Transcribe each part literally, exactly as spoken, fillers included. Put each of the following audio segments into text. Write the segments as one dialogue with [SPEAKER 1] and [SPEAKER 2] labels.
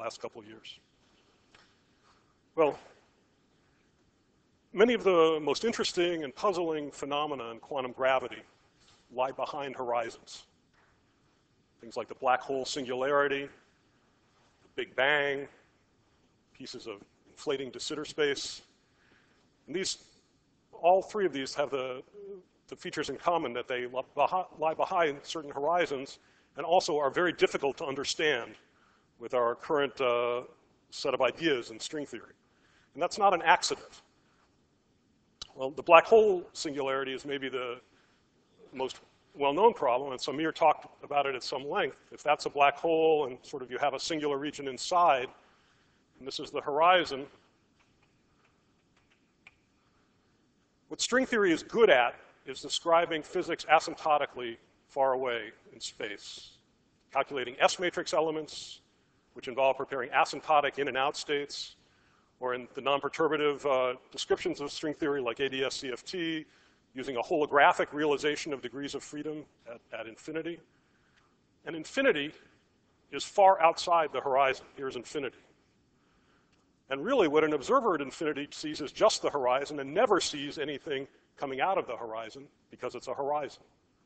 [SPEAKER 1] last couple of years. Well, many of the most interesting and puzzling phenomena in quantum gravity lie behind horizons. Things like the black hole singularity, the Big Bang, pieces of inflating de Sitter space. And these, all three of these have the, the features in common that they lie behind certain horizons and also are very difficult to understand with our current uh, set of ideas in string theory. And that's not an accident. Well, the black hole singularity is maybe the most well-known problem, and Samir talked about it at some length. If that's a black hole and sort of you have a singular region inside, and this is the horizon, what string theory is good at is describing physics asymptotically far away in space, calculating S-matrix elements, which involve preparing asymptotic in and out states, or in the non-perturbative uh, descriptions of string theory like A D S C F T, using a holographic realization of degrees of freedom at, at infinity. And infinity is far outside the horizon. Here's infinity. And really what an observer at infinity sees is just the horizon and never sees anything coming out of the horizon because it's a horizon.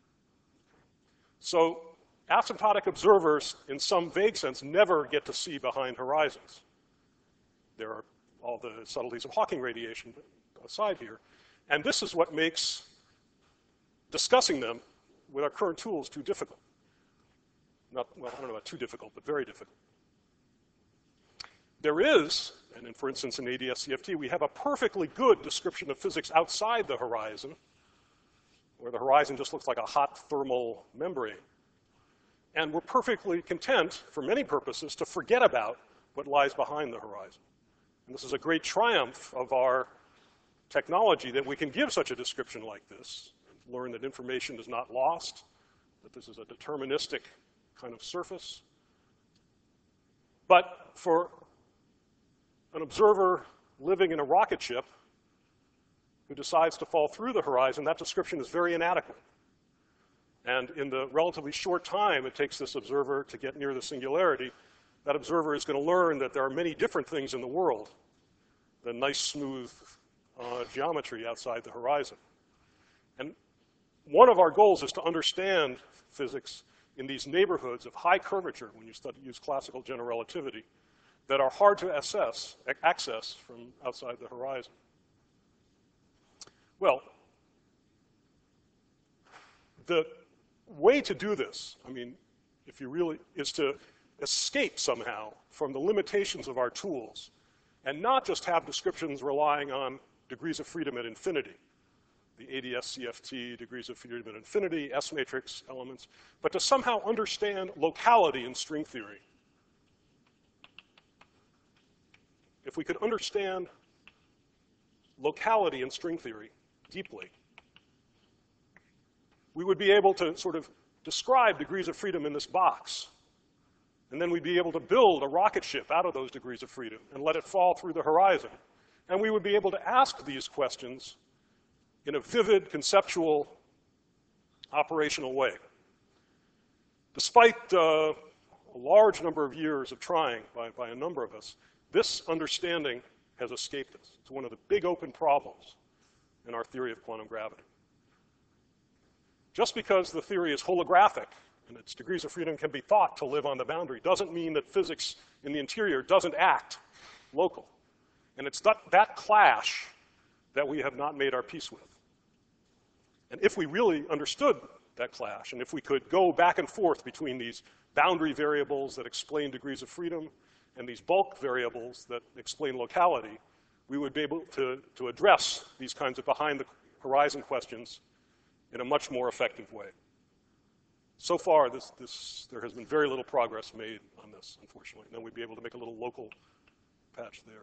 [SPEAKER 1] So asymptotic observers, in some vague sense, never get to see behind horizons. There are all the subtleties of Hawking radiation aside here. And this is what makes discussing them with our current tools too difficult. Not, well, I don't know about too difficult, but very difficult. There is, and in, for instance, in A D S C F T, we have a perfectly good description of physics outside the horizon, where the horizon just looks like a hot thermal membrane. And we're perfectly content, for many purposes, to forget about what lies behind the horizon. And this is a great triumph of our technology, that we can give such a description like this, learn that information is not lost, that this is a deterministic kind of surface. But for an observer living in a rocket ship who decides to fall through the horizon, that description is very inadequate. And in the relatively short time it takes this observer to get near the singularity, that observer is going to learn that there are many different things in the world than nice, smooth uh, geometry outside the horizon. And one of our goals is to understand physics in these neighborhoods of high curvature, when you study, use classical general relativity, that are hard to assess, access from outside the horizon. Well, the way to do this, I mean, if you really, is to escape somehow from the limitations of our tools and not just have descriptions relying on degrees of freedom at infinity, the A D S C F T, degrees of freedom at infinity, S-matrix elements, but to somehow understand locality in string theory. If we could understand locality in string theory deeply, we would be able to sort of describe degrees of freedom in this box. And then we'd be able to build a rocket ship out of those degrees of freedom and let it fall through the horizon. And we would be able to ask these questions in a vivid, conceptual, operational way. Despite uh, a large number of years of trying by, by a number of us, this understanding has escaped us. It's one of the big open problems in our theory of quantum gravity. Just because the theory is holographic and its degrees of freedom can be thought to live on the boundary doesn't mean that physics in the interior doesn't act local. And it's that, that clash that we have not made our peace with. And if we really understood that clash, and if we could go back and forth between these boundary variables that explain degrees of freedom and these bulk variables that explain locality, we would be able to, to address these kinds of behind-the-horizon questions in a much more effective way. So far, this, this, there has been very little progress made on this, unfortunately. And then we'd be able to make a little local patch there.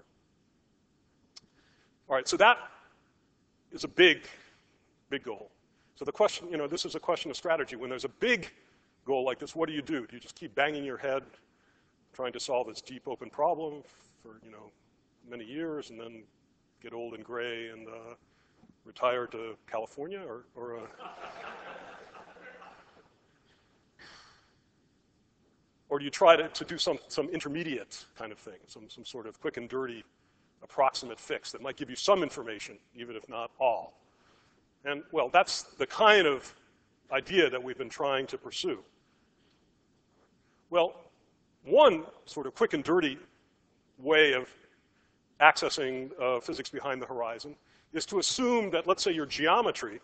[SPEAKER 1] All right, so that is a big, big goal. So the question, you know, this is a question of strategy. When there's a big goal like this, what do you do? Do you just keep banging your head trying to solve this deep open problem for, you know, many years and then get old and gray and uh, retire to California, or, or uh, Or do you try to, to do some, some intermediate kind of thing, some, some sort of quick and dirty approximate fix that might give you some information, even if not all? And, well, that's the kind of idea that we've been trying to pursue. Well, one sort of quick and dirty way of accessing uh, physics behind the horizon is to assume that, let's say, your geometry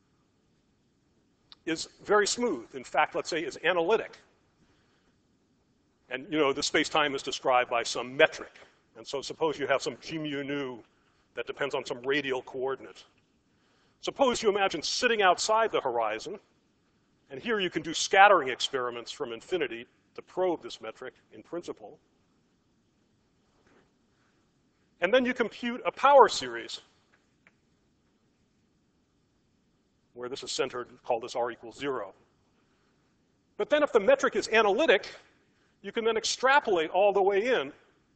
[SPEAKER 1] is very smooth. In fact, let's say is analytic. And, you know, the space-time is described by some metric. And so suppose you have some g mu nu that depends on some radial coordinate. Suppose you imagine sitting outside the horizon, and here you can do scattering experiments from infinity to probe this metric in principle. And then you compute a power series where this is centered, call this r equals zero. But then if the metric is analytic, you can then extrapolate all the way in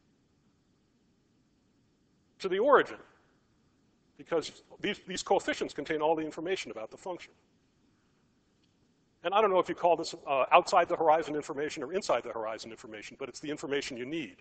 [SPEAKER 1] to the origin, because these, these coefficients contain all the information about the function. And I don't know if you call this uh, outside the horizon information or inside the horizon information, but it's the information you need.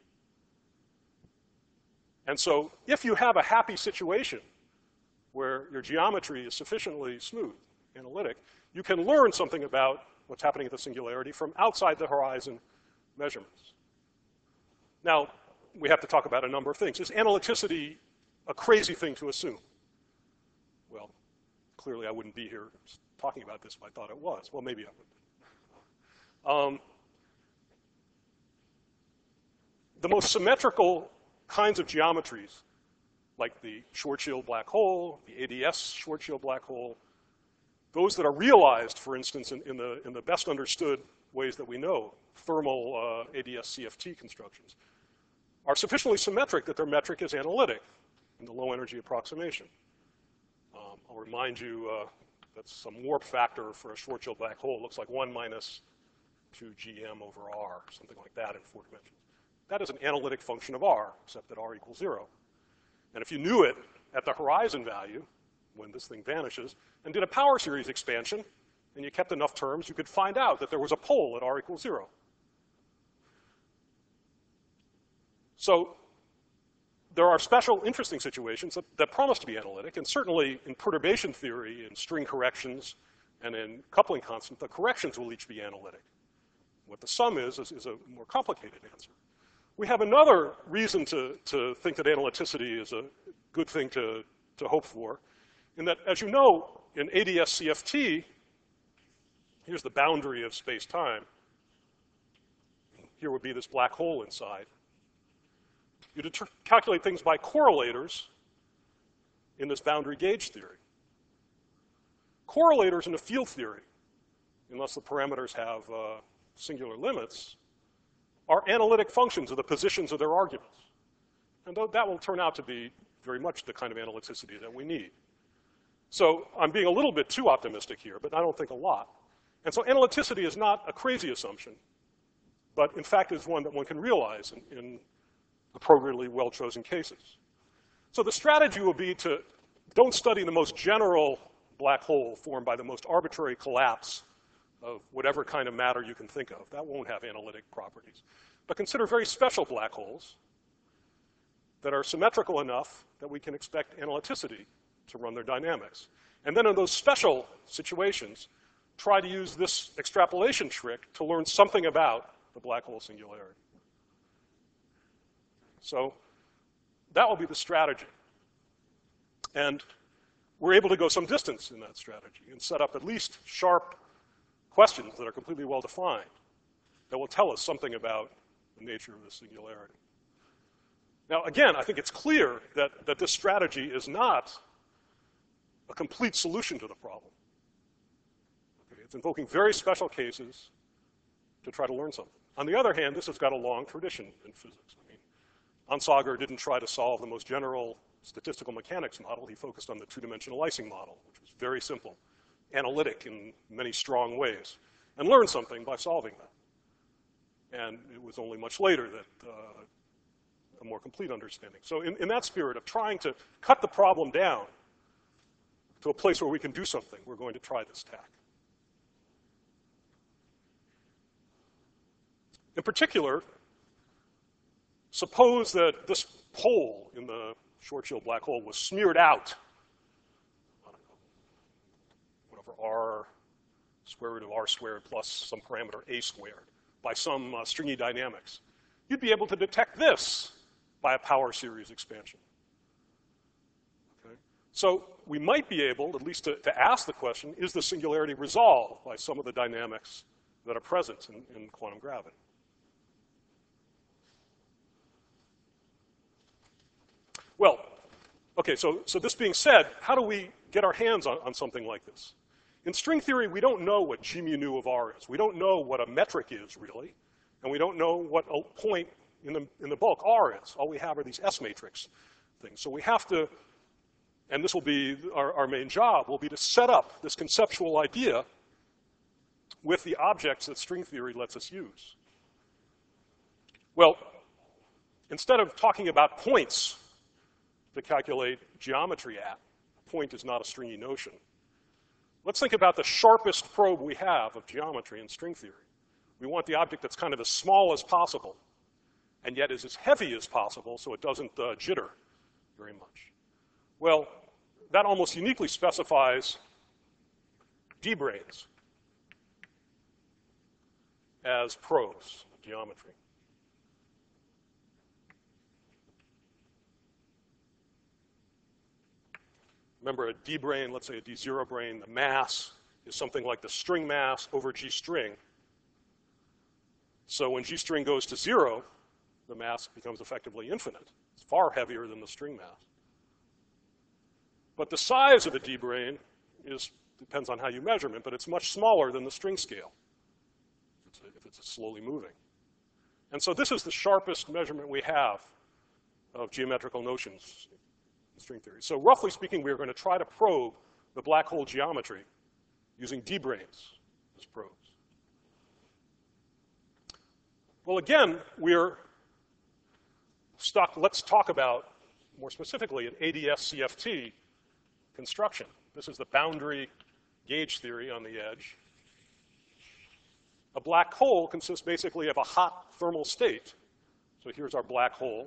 [SPEAKER 1] And so if you have a happy situation where your geometry is sufficiently smooth, analytic, you can learn something about what's happening at the singularity from outside the horizon measurements. Now, we have to talk about a number of things. Is analyticity a crazy thing to assume? Well, clearly I wouldn't be here talking about this if I thought it was. Well, maybe I would. Um, the most symmetrical kinds of geometries, like the Schwarzschild black hole, the A D S Schwarzschild black hole, those that are realized, for instance, in, in, the, in the best understood ways that we know, thermal uh, A D S C F T constructions, are sufficiently symmetric that their metric is analytic in the low energy approximation. Um, I'll remind you uh, that some warp factor for a Schwarzschild black hole looks like one minus two G M over R, something like that in four dimensions. That is an analytic function of R, except that R equals zero. And if you knew it at the horizon value, when this thing vanishes, and did a power series expansion, and you kept enough terms, you could find out that there was a pole at R equals zero. So there are special interesting situations that, that promise to be analytic, and certainly in perturbation theory, in string corrections, and in coupling constant, the corrections will each be analytic. What the sum is, is, is a more complicated answer. We have another reason to, to think that analyticity is a good thing to, to hope for, in that, as you know, in A D S C F T, here's the boundary of space-time. Here would be this black hole inside. You calculate things by correlators in this boundary gauge theory. Correlators in a field theory, unless the parameters have uh, singular limits, are analytic functions of the positions of their arguments. And that will turn out to be very much the kind of analyticity that we need. So I'm being a little bit too optimistic here, but I don't think a lot. And so analyticity is not a crazy assumption, but in fact is one that one can realize in, in appropriately well-chosen cases. So the strategy will be to don't study the most general black hole formed by the most arbitrary collapse of whatever kind of matter you can think of. That won't have analytic properties. But consider very special black holes that are symmetrical enough that we can expect analyticity to run their dynamics. And then in those special situations, try to use this extrapolation trick to learn something about the black hole singularity. So that will be the strategy. And we're able to go some distance in that strategy and set up at least sharp questions that are completely well-defined that will tell us something about the nature of the singularity. Now, again, I think it's clear that, that this strategy is not a complete solution to the problem. Okay, it's invoking very special cases to try to learn something. On the other hand, this has got a long tradition in physics. I mean, Onsager didn't try to solve the most general statistical mechanics model. He focused on the two-dimensional Ising model, which was very simple, analytic in many strong ways, and learned something by solving that. And it was only much later that uh, a more complete understanding. So in, in that spirit of trying to cut the problem down to a place where we can do something, we're going to try this tack. In particular, suppose that this hole in the Schwarzschild black hole was smeared out, whatever, r square root of r squared plus some parameter a squared by some uh, stringy dynamics. You'd be able to detect this by a power series expansion. Okay? So we might be able, at least to, to ask the question, is the singularity resolved by some of the dynamics that are present in, in quantum gravity? Well, okay, so, so this being said, how do we get our hands on, on something like this? In string theory, we don't know what G mu nu of R is. We don't know what a metric is, really. And we don't know what a point in the, in the bulk R is. All we have are these S matrix things. So we have to, and this will be our, our main job, will be to set up this conceptual idea with the objects that string theory lets us use. Well, instead of talking about points to calculate geometry at, point is not a stringy notion. Let's think about the sharpest probe we have of geometry in string theory. We want the object that's kind of as small as possible, and yet is as heavy as possible so it doesn't uh, jitter very much. Well, that almost uniquely specifies D-branes as probes of geometry. Remember, a D brane, let's say a D zero brane, the mass is something like the string mass over G string. So when G string goes to zero, the mass becomes effectively infinite. It's far heavier than the string mass. But the size of a D brane is, depends on how you measure it, but it's much smaller than the string scale if it's, a, if it's slowly moving. And so this is the sharpest measurement we have of geometrical notions in string theory. So roughly speaking, we're going to try to probe the black hole geometry using D branes as probes. Well, again, we're stuck. Let's talk about, more specifically, an A D S C F T construction. This is the boundary gauge theory on the edge. A black hole consists basically of a hot thermal state. So here's our black hole.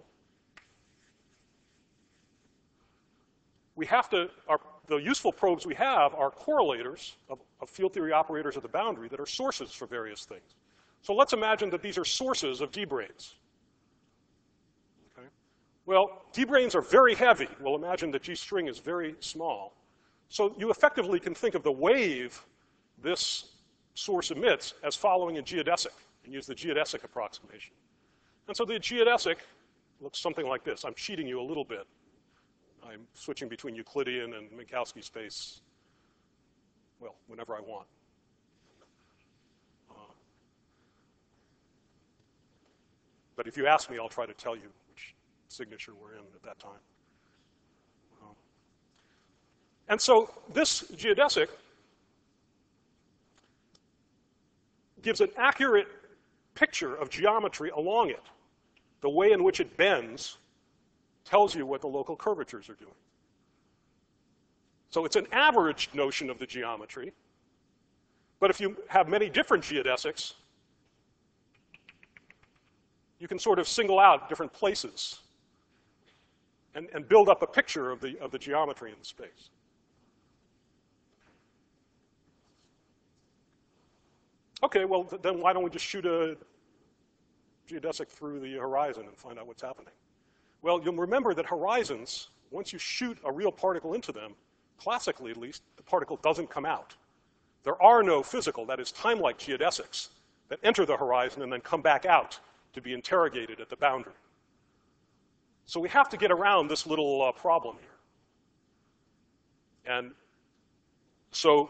[SPEAKER 1] We have to, our, the useful probes we have are correlators of, of field theory operators at the boundary that are sources for various things. So let's imagine that these are sources of D branes. Okay? Well, D branes are very heavy. We'll imagine that G string is very small. So you effectively can think of the wave this source emits as following a geodesic and use the geodesic approximation. And so the geodesic looks something like this. I'm cheating you a little bit. I'm switching between Euclidean and Minkowski space, well, whenever I want. Uh, but if you ask me, I'll try to tell you which signature we're in at that time. Uh, and so this geodesic gives an accurate picture of geometry along it. The way in which it bends tells you what the local curvatures are doing. So it's an average notion of the geometry. But if you have many different geodesics, you can sort of single out different places and, and build up a picture of the, of the geometry in the space. Okay, well, th then why don't we just shoot a geodesic through the horizon and find out what's happening? Well, you'll remember that horizons, once you shoot a real particle into them, classically at least, the particle doesn't come out. There are no physical, that is time-like geodesics that enter the horizon and then come back out to be interrogated at the boundary. So we have to get around this little uh, problem here. And so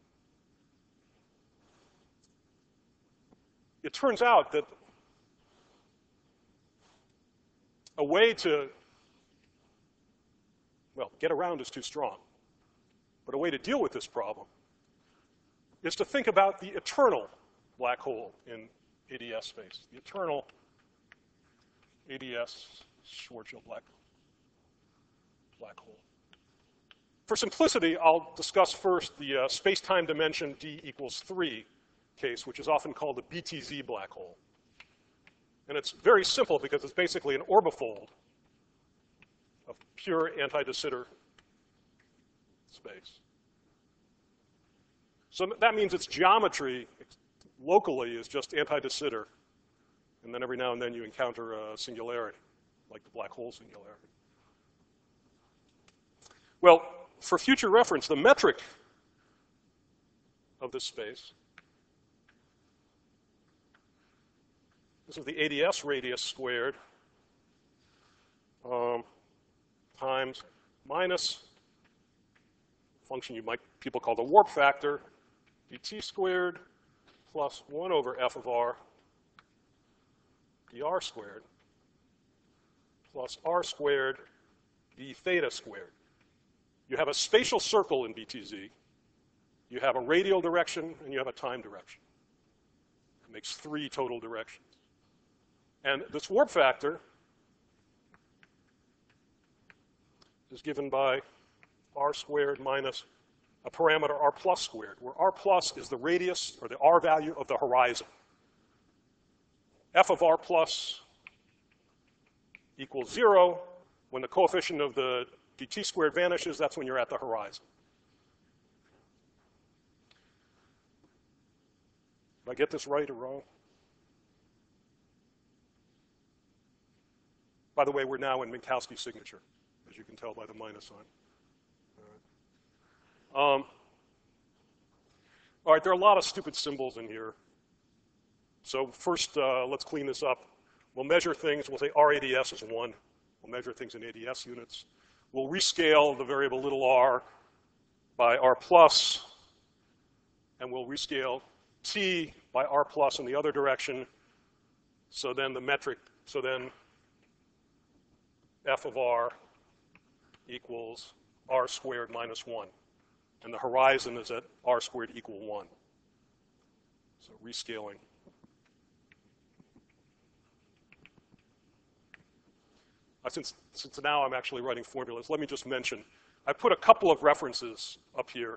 [SPEAKER 1] it turns out that a way to, well, get around is too strong, but a way to deal with this problem is to think about the eternal black hole in A D S space, the eternal A D S Schwarzschild black, black hole. For simplicity, I'll discuss first the uh, space-time dimension d equals three case, which is often called the B T Z black hole. And it's very simple because it's basically an orbifold of pure anti-de Sitter space. So that means its geometry locally is just anti-de Sitter, and then every now and then you encounter a singularity, like the black hole singularity. Well, for future reference, the metric of this space, this is the A D S radius squared um, times minus function you might people call the warp factor, dt squared plus one over f of r dr squared plus r squared d theta squared. You have a spatial circle in B T Z. You have a radial direction, and you have a time direction. It makes three total directions. And this warp factor is given by r squared minus a parameter r plus squared, where r plus is the radius, or the r value of the horizon. F of r plus equals zero. When the coefficient of the dt squared vanishes, that's when you're at the horizon. Did I get this right or wrong? By the way, we're now in Minkowski signature, as you can tell by the minus sign. All right. Um, all right, there are a lot of stupid symbols in here. So first, uh, let's clean this up. We'll measure things. We'll say R A D S is one. We'll measure things in A D S units. We'll rescale the variable little r by r plus, and we'll rescale t by r plus in the other direction. So then the metric, so then f of r equals r squared minus one. And the horizon is at r squared equal one. So rescaling. Uh, since, since now I'm actually writing formulas, let me just mention, I put a couple of references up here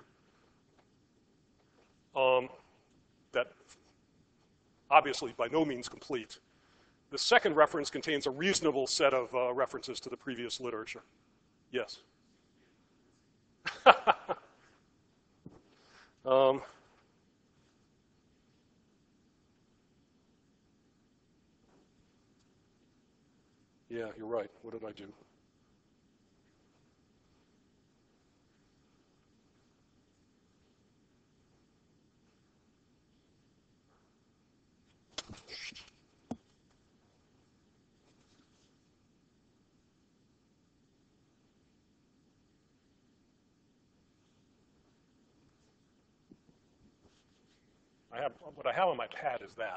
[SPEAKER 1] um, that obviously by no means complete. The second reference contains a reasonable set of uh, references to the previous literature. Yes? um, yeah, you're right. What did I do? I have, what I have on my pad is that.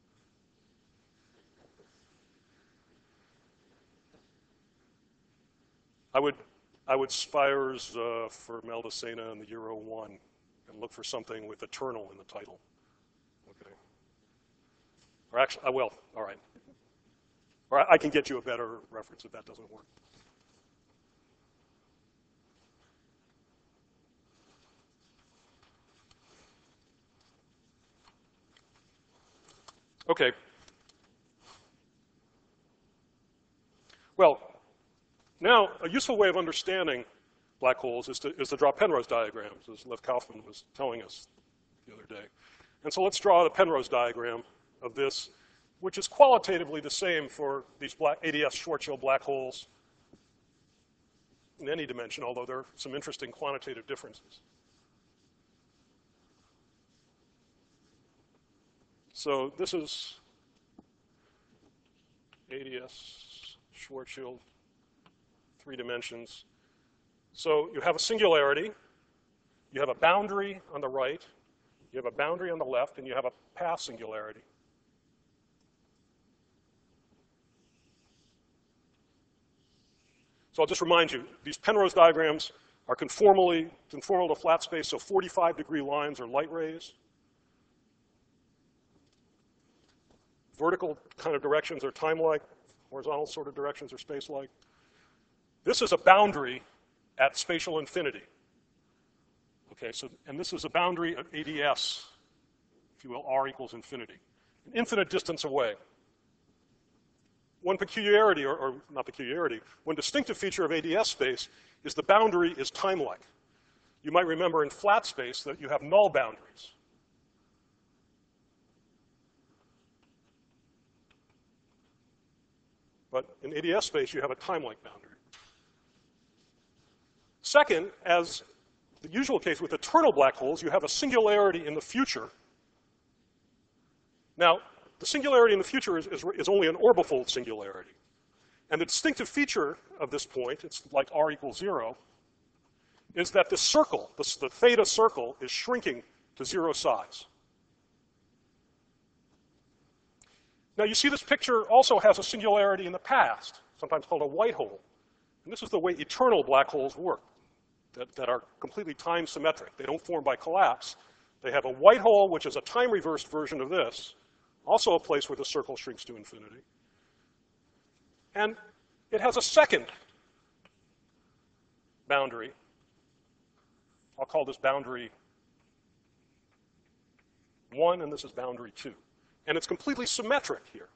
[SPEAKER 1] I would, I would Spires uh, for Maldacena and the Euro one and look for something with eternal in the title. Okay. Or actually, uh, well, all right. Or I, I can get you a better reference if that doesn't work. Okay. Well, now a useful way of understanding black holes is to, is to draw Penrose diagrams, as Lev Kaufman was telling us the other day. And so let's draw the Penrose diagram of this, which is qualitatively the same for these black A D S Schwarzschild black holes in any dimension, although there are some interesting quantitative differences. So this is A D S Schwarzschild, three dimensions. So you have a singularity, you have a boundary on the right, you have a boundary on the left, and you have a path singularity. So I'll just remind you, these Penrose diagrams are conformally, conformal to flat space, so forty-five degree lines are light rays. Vertical kind of directions are time-like, horizontal sort of directions are space-like. This is a boundary at spatial infinity. Okay, so, and this is a boundary at A D S, if you will, r equals infinity. An infinite distance away. one peculiarity, or, or not peculiarity, one distinctive feature of A D S space is the boundary is time-like. You might remember in flat space that you have null boundaries. But in A D S space, you have a time-like boundary. Second, as the usual case with eternal black holes, you have a singularity in the future. Now, the singularity in the future is, is, is only an orbifold singularity. And the distinctive feature of this point, it's like r equals zero, is that the circle, the, the theta circle, is shrinking to zero size. Now, you see this picture also has a singularity in the past, sometimes called a white hole. And this is the way eternal black holes work, that, that are completely time symmetric. They don't form by collapse. They have a white hole, which is a time-reversed version of this, also a place where the circle shrinks to infinity. And it has a second boundary. I'll call this boundary one, and this is boundary two. And it's completely symmetric here.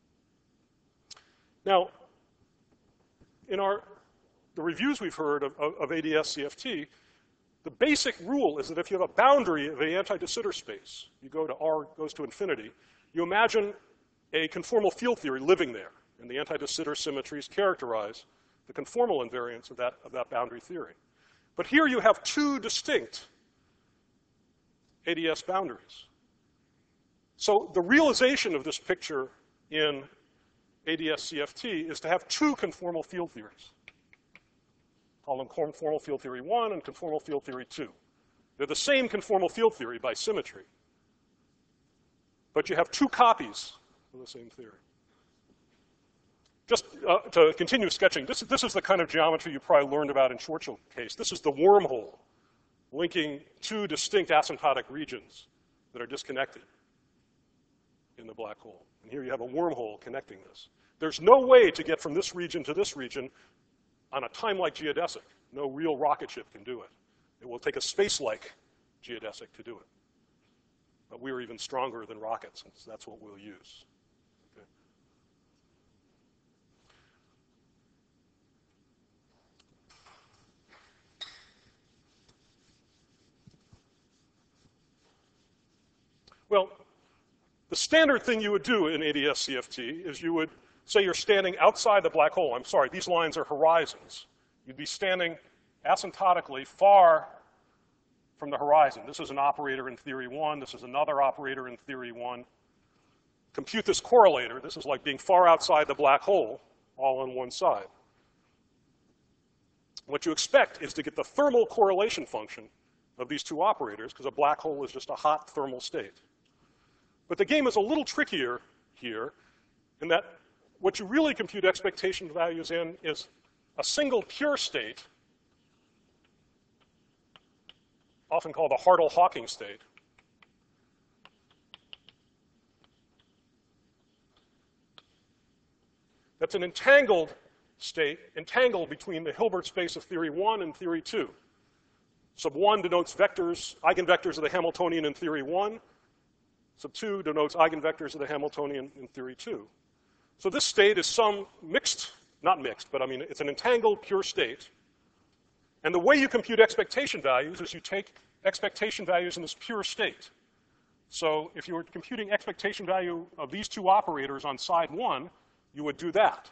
[SPEAKER 1] Now, in our, the reviews we've heard of, of, of A D S C F T, the basic rule is that if you have a boundary of an anti-de Sitter space, you go to R goes to infinity, you imagine a conformal field theory living there, and the anti-de Sitter symmetries characterize the conformal invariance of that, of that boundary theory. But here you have two distinct A D S boundaries. So the realization of this picture in A D S C F T is to have two conformal field theories. Call them conformal field theory one and conformal field theory two. They're the same conformal field theory by symmetry, but you have two copies of the same theory. Just uh, to continue sketching, this, this is the kind of geometry you probably learned about in Schwarzschild case. This is the wormhole linking two distinct asymptotic regions that are disconnected in the black hole. And here you have a wormhole connecting this. There's no way to get from this region to this region on a time-like geodesic. No real rocket ship can do it. It will take a space-like geodesic to do it. But we're even stronger than rockets, and that's what we'll use. Okay. Well, the standard thing you would do in A D S C F T is you would say you're standing outside the black hole. I'm sorry, these lines are horizons. You'd be standing asymptotically far from the horizon. This is an operator in theory one. This is another operator in theory one. Compute this correlator. This is like being far outside the black hole, all on one side. What you expect is to get the thermal correlation function of these two operators, because a black hole is just a hot thermal state. But the game is a little trickier here in that what you really compute expectation values in is a single pure state, often called a Hartle-Hawking state. That's an entangled state, entangled between the Hilbert space of theory one and theory two. Sub one denotes vectors, eigenvectors of the Hamiltonian in theory one. Sub two denotes eigenvectors of the Hamiltonian in theory two. So this state is some mixed, not mixed, but I mean it's an entangled pure state. And the way you compute expectation values is you take expectation values in this pure state. So if you were computing expectation value of these two operators on side one, you would do that.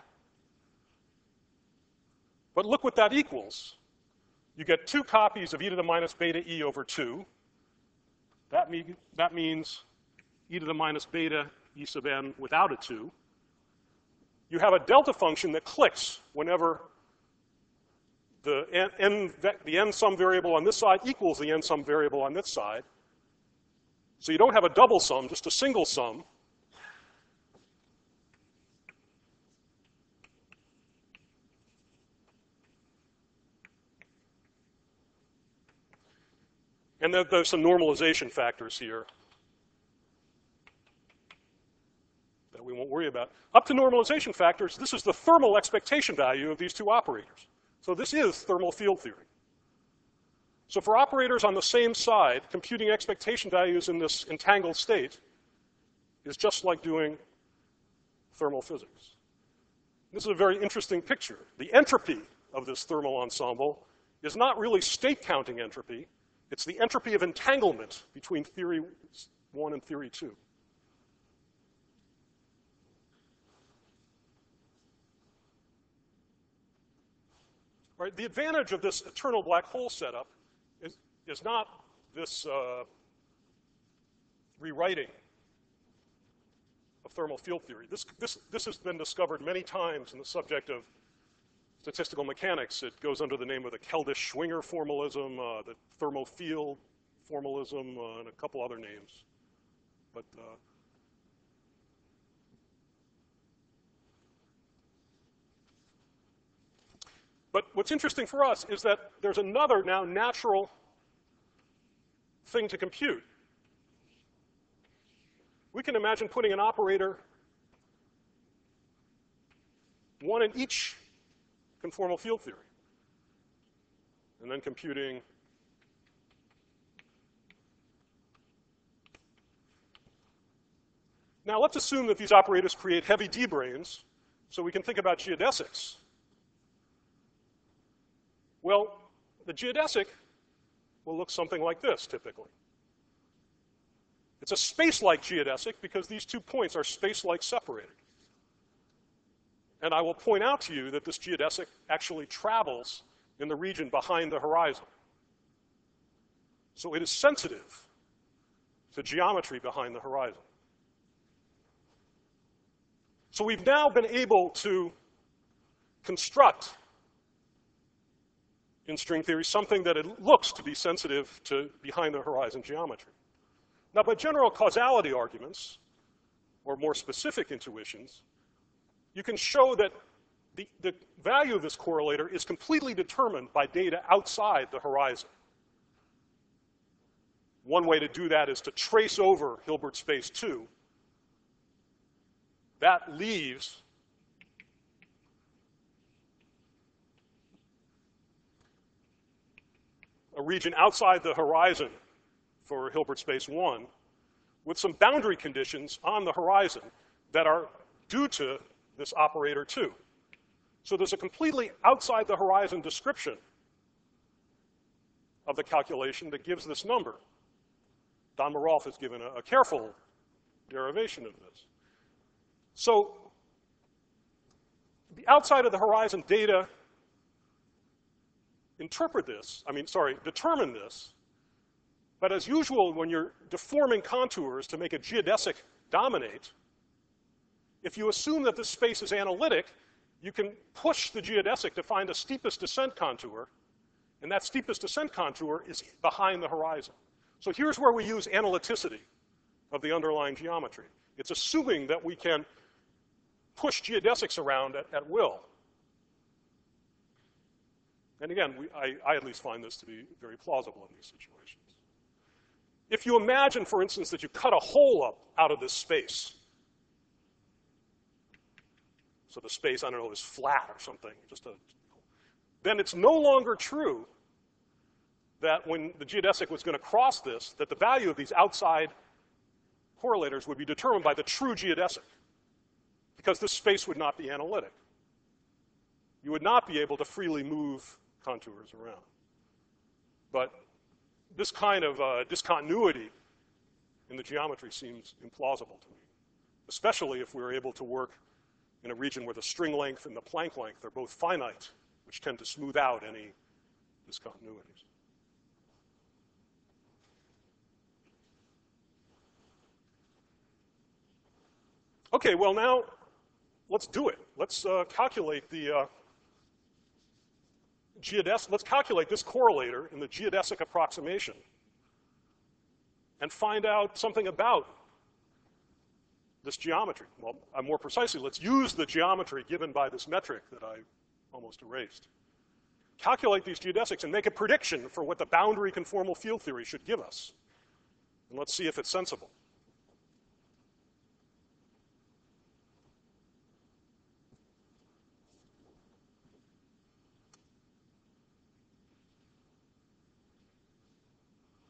[SPEAKER 1] But look what that equals. You get two copies of e to the minus beta e over two. That, mean, that means e to the minus beta e sub n without a two. You have a delta function that clicks whenever the n, n, the n sum variable on this side equals the n sum variable on this side. So you don't have a double sum, just a single sum. And then there's some normalization factors here that we won't worry about. Up to normalization factors, this is the thermal expectation value of these two operators. So this is thermal field theory. So for operators on the same side, computing expectation values in this entangled state is just like doing thermal physics. This is a very interesting picture. The entropy of this thermal ensemble is not really state-counting entropy. It's the entropy of entanglement between theory one and theory two. Right, the advantage of this eternal black hole setup is, is not this uh, rewriting of thermal field theory. This, this, this has been discovered many times in the subject of statistical mechanics. It goes under the name of the Keldysh-Schwinger formalism, uh, the thermal field formalism, uh, and a couple other names. But uh, But what's interesting for us is that there's another now natural thing to compute. We can imagine putting an operator, one in each conformal field theory, and then computing Now let's assume that these operators create heavy d-branes, so we can think about geodesics. Well, the geodesic will look something like this, typically. It's a space-like geodesic because these two points are space-like separated. And I will point out to you that this geodesic actually travels in the region behind the horizon. So it is sensitive to geometry behind the horizon. So we've now been able to construct in string theory something that it looks to be sensitive to behind the horizon geometry. Now, by general causality arguments, or more specific intuitions, you can show that the, the value of this correlator is completely determined by data outside the horizon. One way to do that is to trace over Hilbert space two. That leaves a region outside the horizon for Hilbert space one with some boundary conditions on the horizon that are due to this operator two. So there's a completely outside the horizon description of the calculation that gives this number. Don Marolf has given a, a careful derivation of this. So the outside of the horizon data interpret this, I mean, sorry, determine this. But as usual, when you're deforming contours to make a geodesic dominate, if you assume that this space is analytic, you can push the geodesic to find a steepest descent contour, and that steepest descent contour is behind the horizon. So here's where we use analyticity of the underlying geometry. It's assuming that we can push geodesics around at, at will. And again, we, I, I at least find this to be very plausible in these situations. If you imagine, for instance, that you cut a hole up out of this space, so the space, I don't know, is flat or something, just a, then it's no longer true that when the geodesic was going to cross this, that the value of these outside correlators would be determined by the true geodesic, because this space would not be analytic. You would not be able to freely move contours around. But this kind of uh, discontinuity in the geometry seems implausible to me, especially if we're able to work in a region where the string length and the Planck length are both finite, which tend to smooth out any discontinuities. Okay, well now, let's do it. Let's uh, calculate the uh, geodesic, let's calculate this correlator in the geodesic approximation and find out something about this geometry. Well, uh, more precisely, let's use the geometry given by this metric that I almost erased. Calculate these geodesics and make a prediction for what the boundary conformal field theory should give us. And let's see if it's sensible.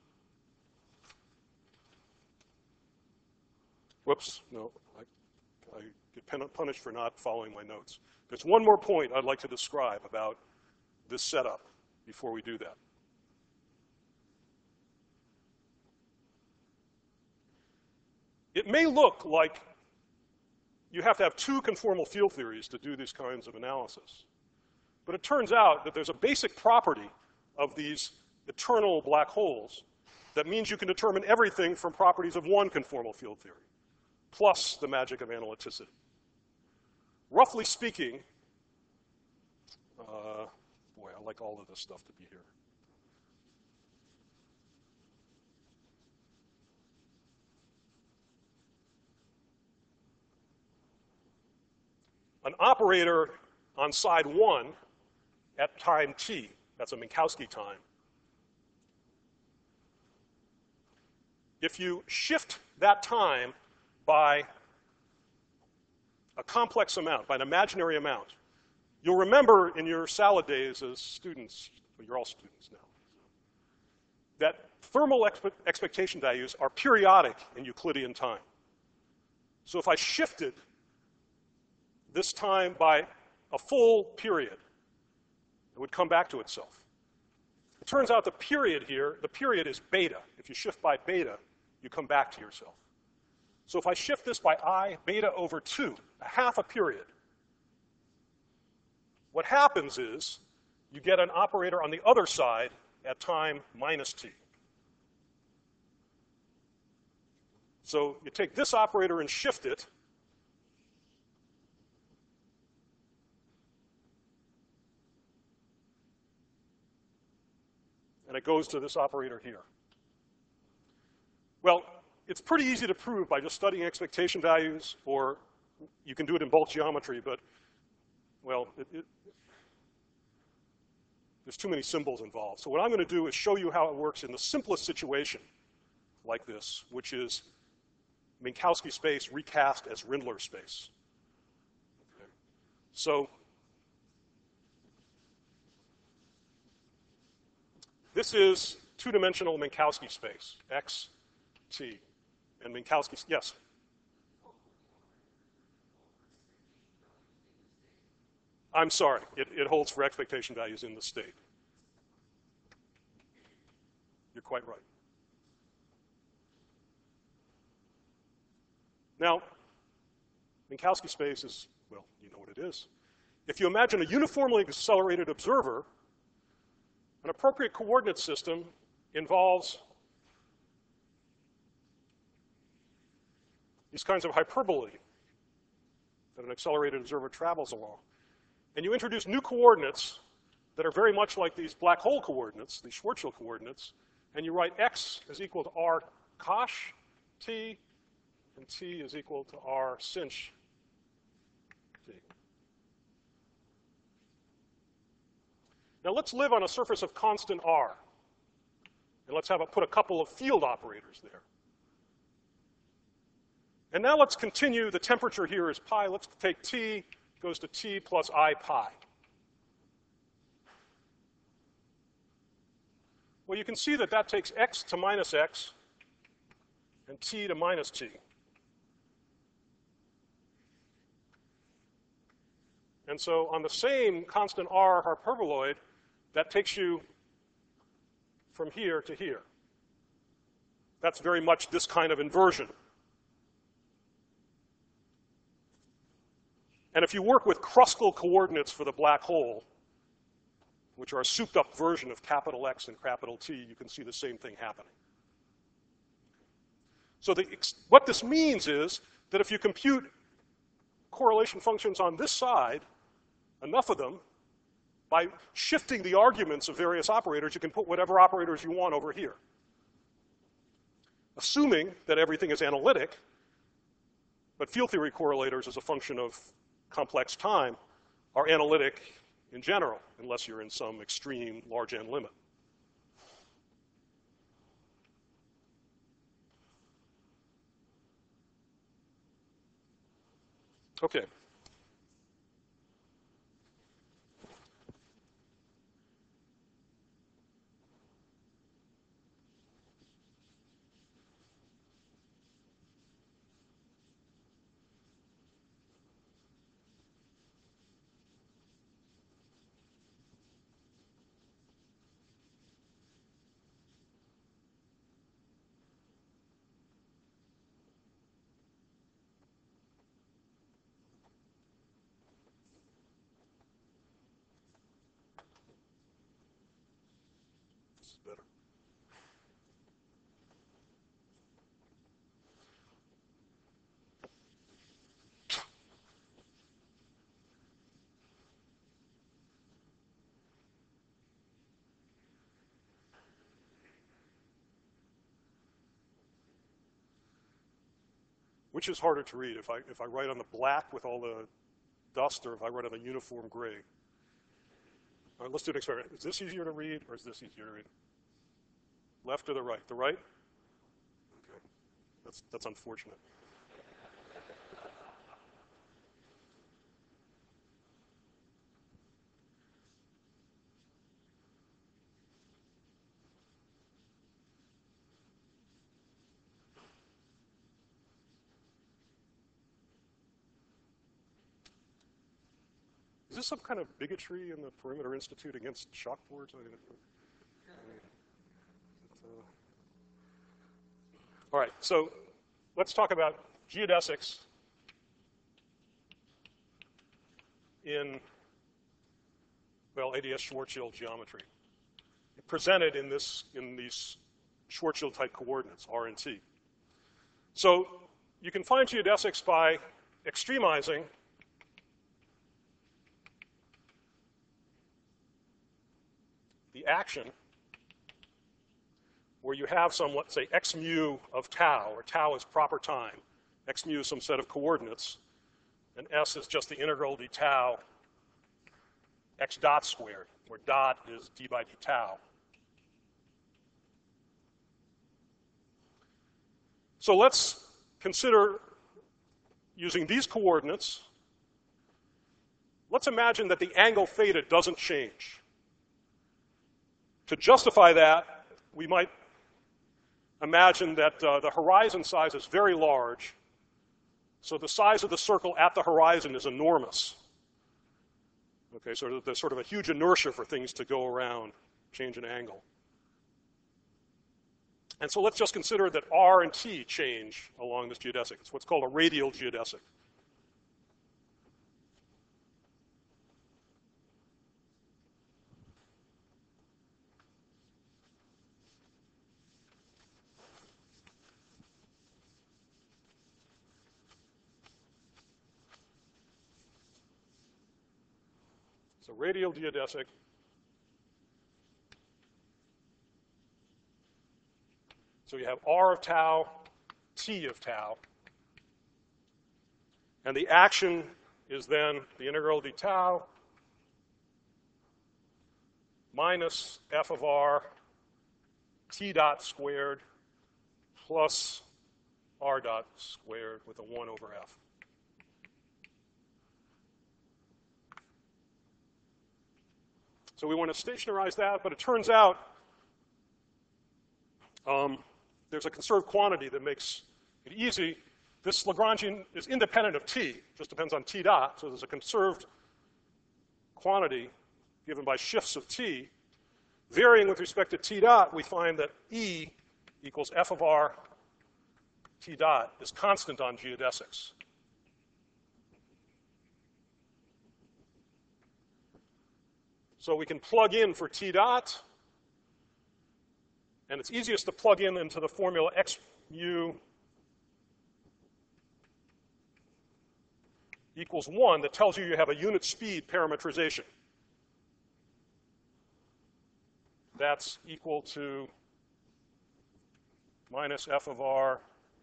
[SPEAKER 1] Whoops, no, I, I get punished for not following my notes. There's one more point I'd like to describe about this setup before we do that. It may look like you have to have two conformal field theories to do these kinds of analysis. But it turns out that there's a basic property of these eternal black holes that means you can determine everything from properties of one conformal field theory, plus the magic of analyticity. Roughly speaking, uh, boy, I like all of this stuff to be here. An operator on side one at time t, that's a Minkowski time. If you shift that time by a complex amount, by an imaginary amount, you'll remember in your salad days as students, well, you're all students now, that thermal expe expectation values are periodic in Euclidean time. So if I shifted this time by a full period, it would come back to itself. It turns out the period here, the period is beta. If you shift by beta, you come back to yourself. So if I shift this by I beta over two, a half a period, what happens is you get an operator on the other side at time minus t. So you take this operator and shift it, and it goes to this operator here. Well, it's pretty easy to prove by just studying expectation values, or you can do it in bulk geometry, but, well, it, it, there's too many symbols involved. So what I'm going to do is show you how it works in the simplest situation like this, which is Minkowski space recast as Rindler space. Okay. So this is two-dimensional Minkowski space, X, T, and Minkowski, yes? I'm sorry, it, it holds for expectation values in the state. You're quite right. Now, Minkowski space is, well, you know what it is. If you imagine a uniformly accelerated observer, an appropriate coordinate system involves these kinds of hyperbolae that an accelerated observer travels along. And you introduce new coordinates that are very much like these black hole coordinates, these Schwarzschild coordinates, and you write x is equal to r cosh t, and t is equal to r sinh t. Now let's live on a surface of constant r, and let's have a, put a couple of field operators there. And now let's continue. The temperature here is pi. Let's take T goes to T plus I pi. Well, you can see that that takes x to minus x and T to minus T. And so on the same constant R hyperboloid, that takes you from here to here. That's very much this kind of inversion. And if you work with Kruskal coordinates for the black hole, which are a souped-up version of capital X and capital T, you can see the same thing happening. So the, what this means is that if you compute correlation functions on this side, enough of them, by shifting the arguments of various operators, you can put whatever operators you want over here. Assuming that everything is analytic, but field theory correlators as a function of complex time are analytic in general, unless you're in some extreme large N limit. Okay. better. Which is harder to read, if I, if I write on the black with all the dust, or if I write on the uniform gray? All right, let's do an experiment. Is this easier to read, or is this easier to read? Left or the right? The right? Okay. That's, that's unfortunate. Is this some kind of bigotry in the Perimeter Institute against chalkboards? I mean, uh, all right, so let's talk about geodesics in, well, A D S Schwarzschild geometry, presented in this in these Schwarzschild type coordinates, R and T. So you can find geodesics by extremizing the action where you have some, let's say, x mu of tau, or tau is proper time. X mu is some set of coordinates, and S is just the integral d tau x dot squared, where dot is d by d tau. So let's consider using these coordinates. Let's imagine that the angle theta doesn't change. To justify that, we might imagine that uh, the horizon size is very large, so the size of the circle at the horizon is enormous. Okay, so there's sort of a huge inertia for things to go around, change in angle. And so let's just consider that R and T change along this geodesic. It's what's called a radial geodesic. So radial geodesic. So you have R of tau, T of tau. And the action is then the integral d tau minus f of r t dot squared plus r dot squared with a one over f. So we want to stationarize that, but it turns out um, there's a conserved quantity that makes it easy. This Lagrangian is independent of t, just depends on t dot, so there's a conserved quantity given by shifts of t. Varying with respect to t dot, we find that E equals f of r t dot is constant on geodesics. So we can plug in for t dot, and it's easiest to plug in into the formula x mu equals one that tells you you have a unit speed parametrization. That's equal to minus f of r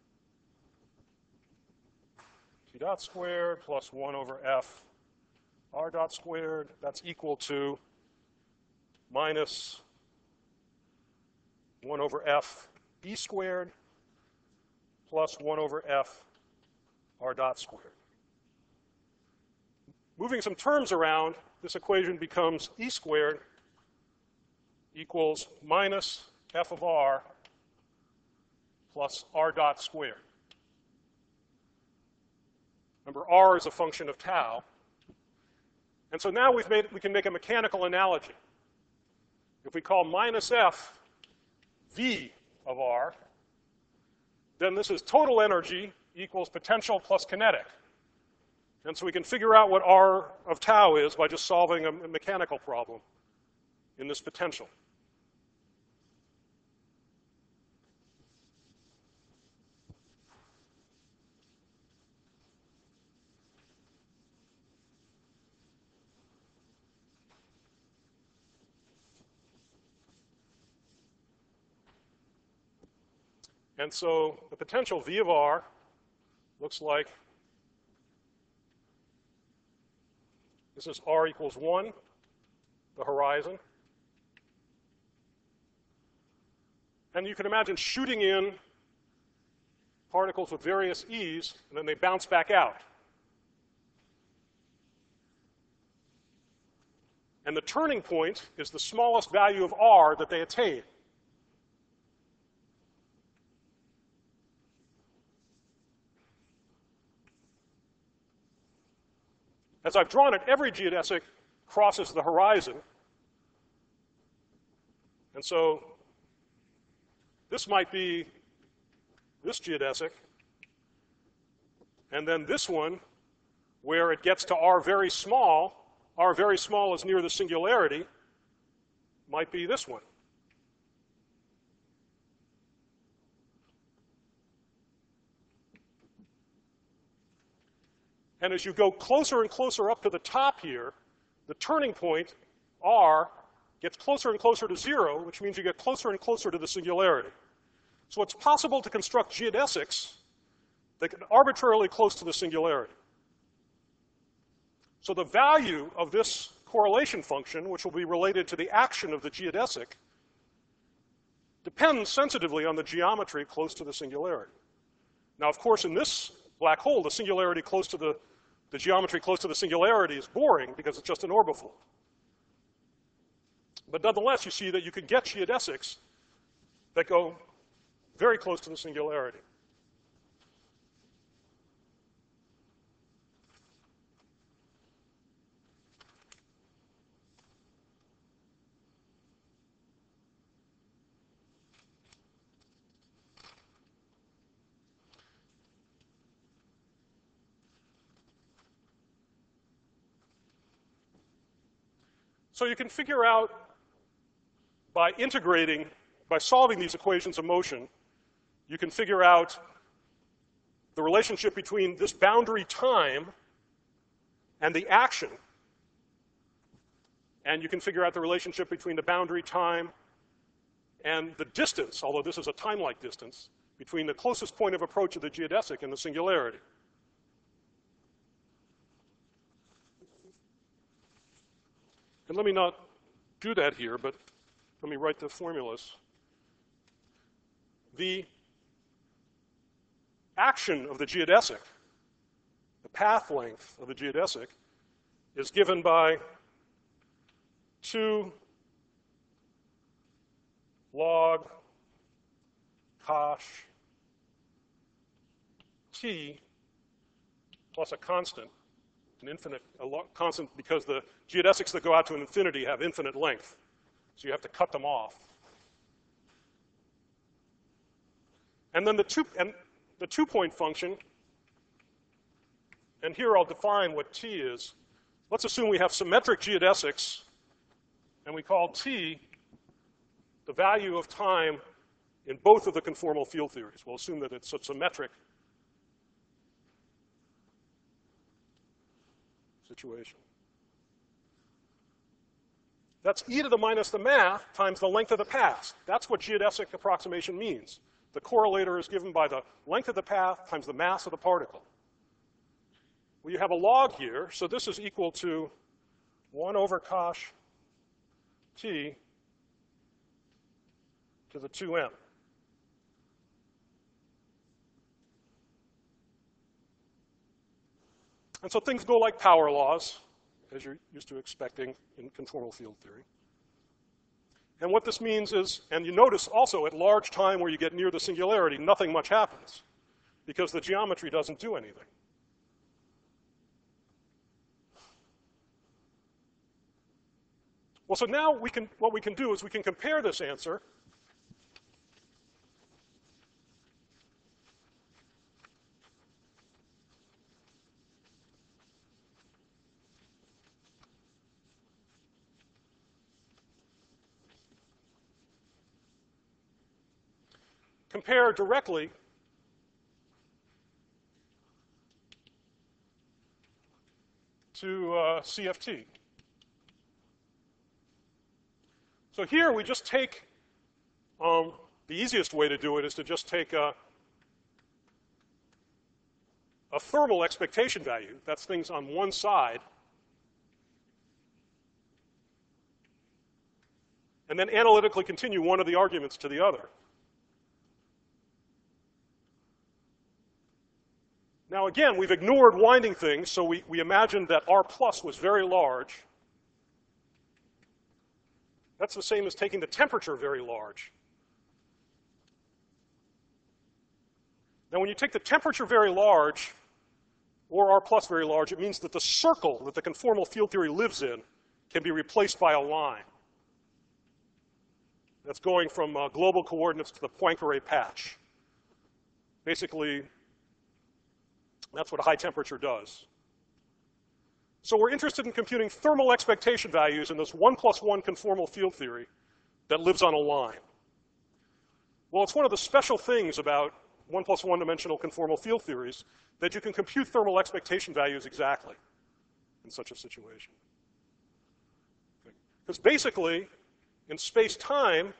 [SPEAKER 1] t dot squared plus one over f r dot squared. That's equal to minus one over f e squared plus one over f r dot squared. Moving some terms around, this equation becomes e squared equals minus f of r plus r dot squared. Remember, r is a function of tau. And so now we've made, we can make a mechanical analogy. If we call minus f v of r, then this is total energy equals potential plus kinetic. And so we can figure out what r of tau is by just solving a mechanical problem in this potential. And so the potential V of R looks like this is R equals one, the horizon. And you can imagine shooting in particles with various E's, and then they bounce back out. And the turning point is the smallest value of R that they attain. As I've drawn it, every geodesic crosses the horizon. And so this might be this geodesic, and then this one, where it gets to R very small, R very small is near the singularity, might be this one. And as you go closer and closer up to the top here, the turning point, R, gets closer and closer to zero, which means you get closer and closer to the singularity. So it's possible to construct geodesics that get arbitrarily close to the singularity. So the value of this correlation function, which will be related to the action of the geodesic, depends sensitively on the geometry close to the singularity. Now, of course, in this black hole, the singularity close to the, the geometry close to the singularity is boring because it's just an orbifold. But nonetheless, you see that you can get geodesics that go very close to the singularity. So you can figure out, by integrating, by solving these equations of motion, you can figure out the relationship between this boundary time and the action. And you can figure out the relationship between the boundary time and the distance, although this is a time-like distance, between the closest point of approach of the geodesic and the singularity. And let me not do that here, but let me write the formulas. The action of the geodesic, the path length of the geodesic, is given by two log cosh t plus a constant, an infinite, a constant, because the geodesics that go out to an infinity have infinite length. So you have to cut them off. And then the two, and the two-point function, and here I'll define what t is. Let's assume we have symmetric geodesics, and we call t the value of time in both of the conformal field theories. We'll assume that it's a symmetric situation. That's e to the minus the math times the length of the path. That's what geodesic approximation means. The correlator is given by the length of the path times the mass of the particle. Well, you have a log here, so this is equal to one over cosh t to the two m. And so things go like power laws, as you're used to expecting in conformal field theory. And what this means is, and you notice also at large time where you get near the singularity, nothing much happens because the geometry doesn't do anything. Well, so now we can, what we can do is we can compare this answer compare directly to uh, C F T. So here we just take um, the easiest way to do it is to just take a, a thermal expectation value. That's things on one side. And then analytically continue one of the arguments to the other. Now again, we've ignored winding things, so we, we imagined that R plus was very large. That's the same as taking the temperature very large. Now when you take the temperature very large, or R plus very large, it means that the circle that the conformal field theory lives in can be replaced by a line. That's going from uh, global coordinates to the Poincare patch. Basically, that's what high temperature does. So we're interested in computing thermal expectation values in this one plus one conformal field theory that lives on a line. Well, it's one of the special things about one plus one dimensional conformal field theories that you can compute thermal expectation values exactly in such a situation. Because basically, in space-time,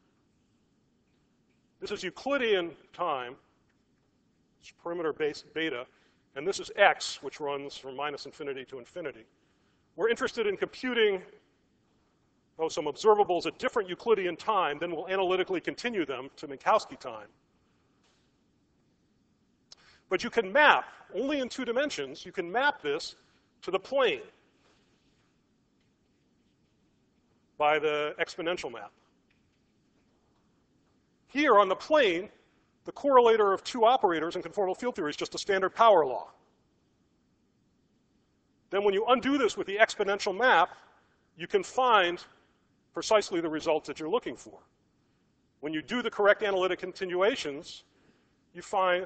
[SPEAKER 1] this is Euclidean time, it's perimeter base beta, and this is x, which runs from minus infinity to infinity. We're interested in computing oh, some observables at different Euclidean time, then we'll analytically continue them to Minkowski time. But you can map, only in two dimensions, you can map this to the plane by the exponential map. Here on the plane, the correlator of two operators in conformal field theory is just a standard power law. Then when you undo this with the exponential map, you can find precisely the results that you're looking for. When you do the correct analytic continuations, you find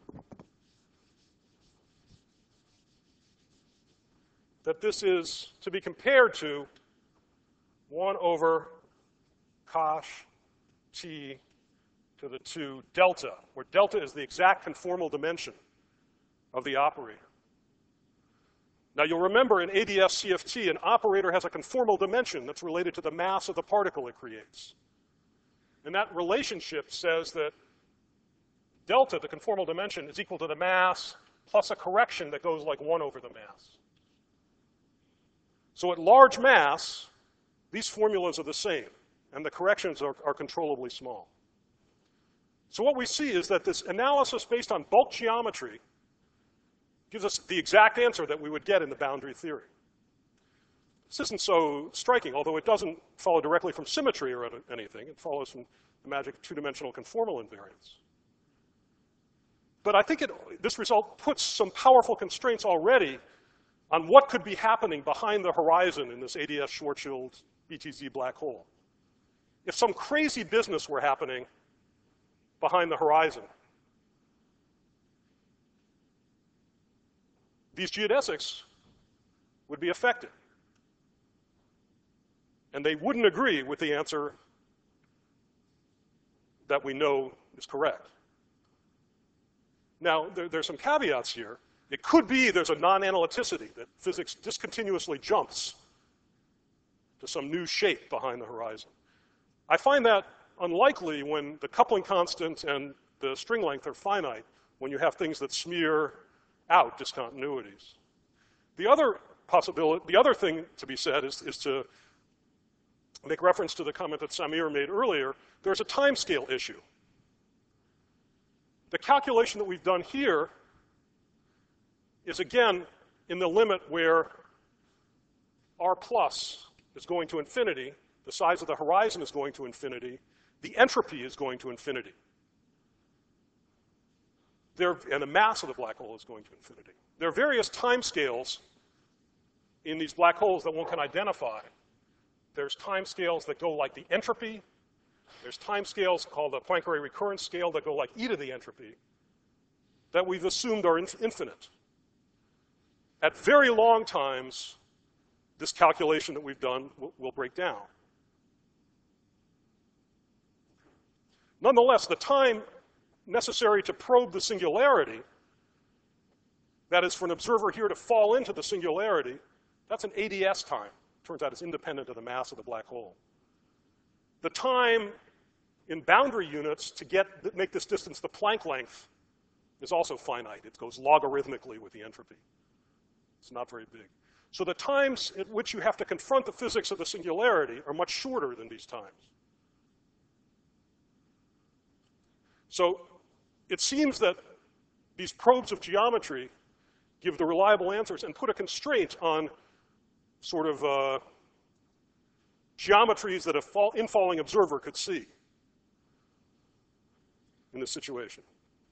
[SPEAKER 1] that this is to be compared to one over cosh t to the two delta, where delta is the exact conformal dimension of the operator. Now you'll remember in A D S C F T, an operator has a conformal dimension that's related to the mass of the particle it creates. And that relationship says that delta, the conformal dimension, is equal to the mass plus a correction that goes like one over the mass. So at large mass, these formulas are the same, and the corrections are, are controllably small. So what we see is that this analysis based on bulk geometry gives us the exact answer that we would get in the boundary theory. This isn't so striking, although it doesn't follow directly from symmetry or anything. It follows from the magic two-dimensional conformal invariance. But I think it, this result puts some powerful constraints already on what could be happening behind the horizon in this A D S Schwarzschild B T Z black hole. If some crazy business were happening behind the horizon, these geodesics would be affected. And they wouldn't agree with the answer that we know is correct. Now, there, there's some caveats here. It could be there's a non-analyticity, that physics discontinuously jumps to some new shape behind the horizon. I find that unlikely when the coupling constant and the string length are finite, when you have things that smear out discontinuities. The other possibility, the other thing to be said is, is to make reference to the comment that Samir made earlier. There's a timescale issue. The calculation that we've done here is again in the limit where R plus is going to infinity, the size of the horizon is going to infinity, the entropy is going to infinity. There, and the mass of the black hole is going to infinity. There are various time scales in these black holes that one can identify. There's time scales that go like the entropy. There's time scales called the Poincare recurrence scale that go like e to the entropy that we've assumed are infinite. At very long times, this calculation that we've done will, will break down. Nonetheless, the time necessary to probe the singularity, that is for an observer here to fall into the singularity, that's an A D S time. Turns out it's independent of the mass of the black hole. The time in boundary units to get, make this distance the Planck length is also finite. It goes logarithmically with the entropy. It's not very big. So the times at which you have to confront the physics of the singularity are much shorter than these times. So it seems that these probes of geometry give the reliable answers and put a constraint on sort of uh, geometries that a fall, infalling observer could see in this situation.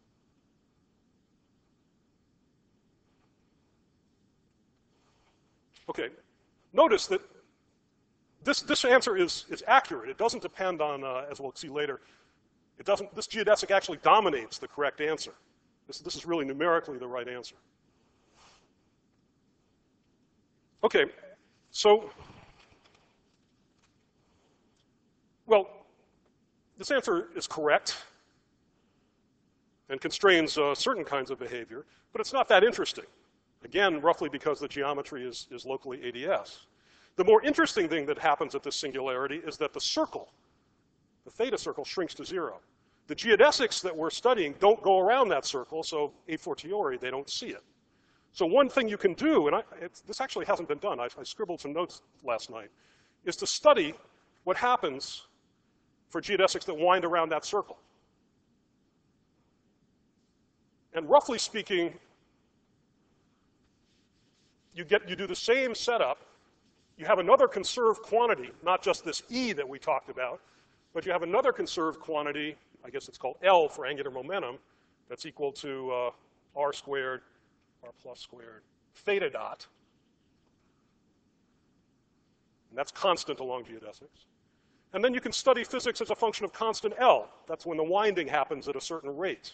[SPEAKER 1] Okay, notice that this, this answer is, is accurate. It doesn't depend on, uh, as we'll see later, it doesn't, this geodesic actually dominates the correct answer. This, this is really numerically the right answer. Okay, so, well, this answer is correct and constrains uh, certain kinds of behavior, but it's not that interesting. Again, roughly because the geometry is, is locally A D S. The more interesting thing that happens at this singularity is that the circle, the theta circle, shrinks to zero. The geodesics that we're studying don't go around that circle, so a fortiori, they don't see it. So one thing you can do, and I, it's, this actually hasn't been done, I, I scribbled some notes last night, is to study what happens for geodesics that wind around that circle. And roughly speaking, you, get, you do the same setup. You have another conserved quantity, not just this E that we talked about, but you have another conserved quantity, I guess it's called L for angular momentum, that's equal to uh, R squared, R plus squared, theta dot. And that's constant along geodesics. And then you can study physics as a function of constant L. That's when the winding happens at a certain rate.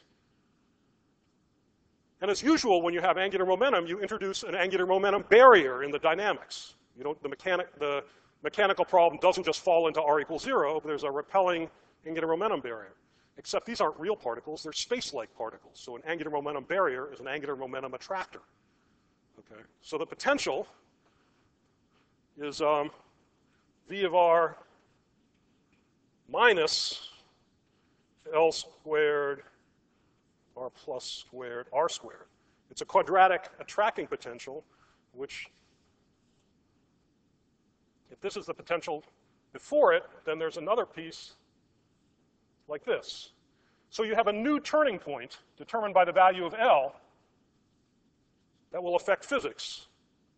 [SPEAKER 1] And as usual, when you have angular momentum, you introduce an angular momentum barrier in the dynamics. You don't, the, mechanic, the mechanical problem doesn't just fall into R equals zero, but there's a repelling angular momentum barrier. Except these aren't real particles, they're space-like particles. So an angular momentum barrier is an angular momentum attractor. Okay? So the potential is um, V of R minus L squared R plus squared R squared. It's a quadratic attracting potential, which, if this is the potential before it, then there's another piece like this. So you have a new turning point determined by the value of L that will affect physics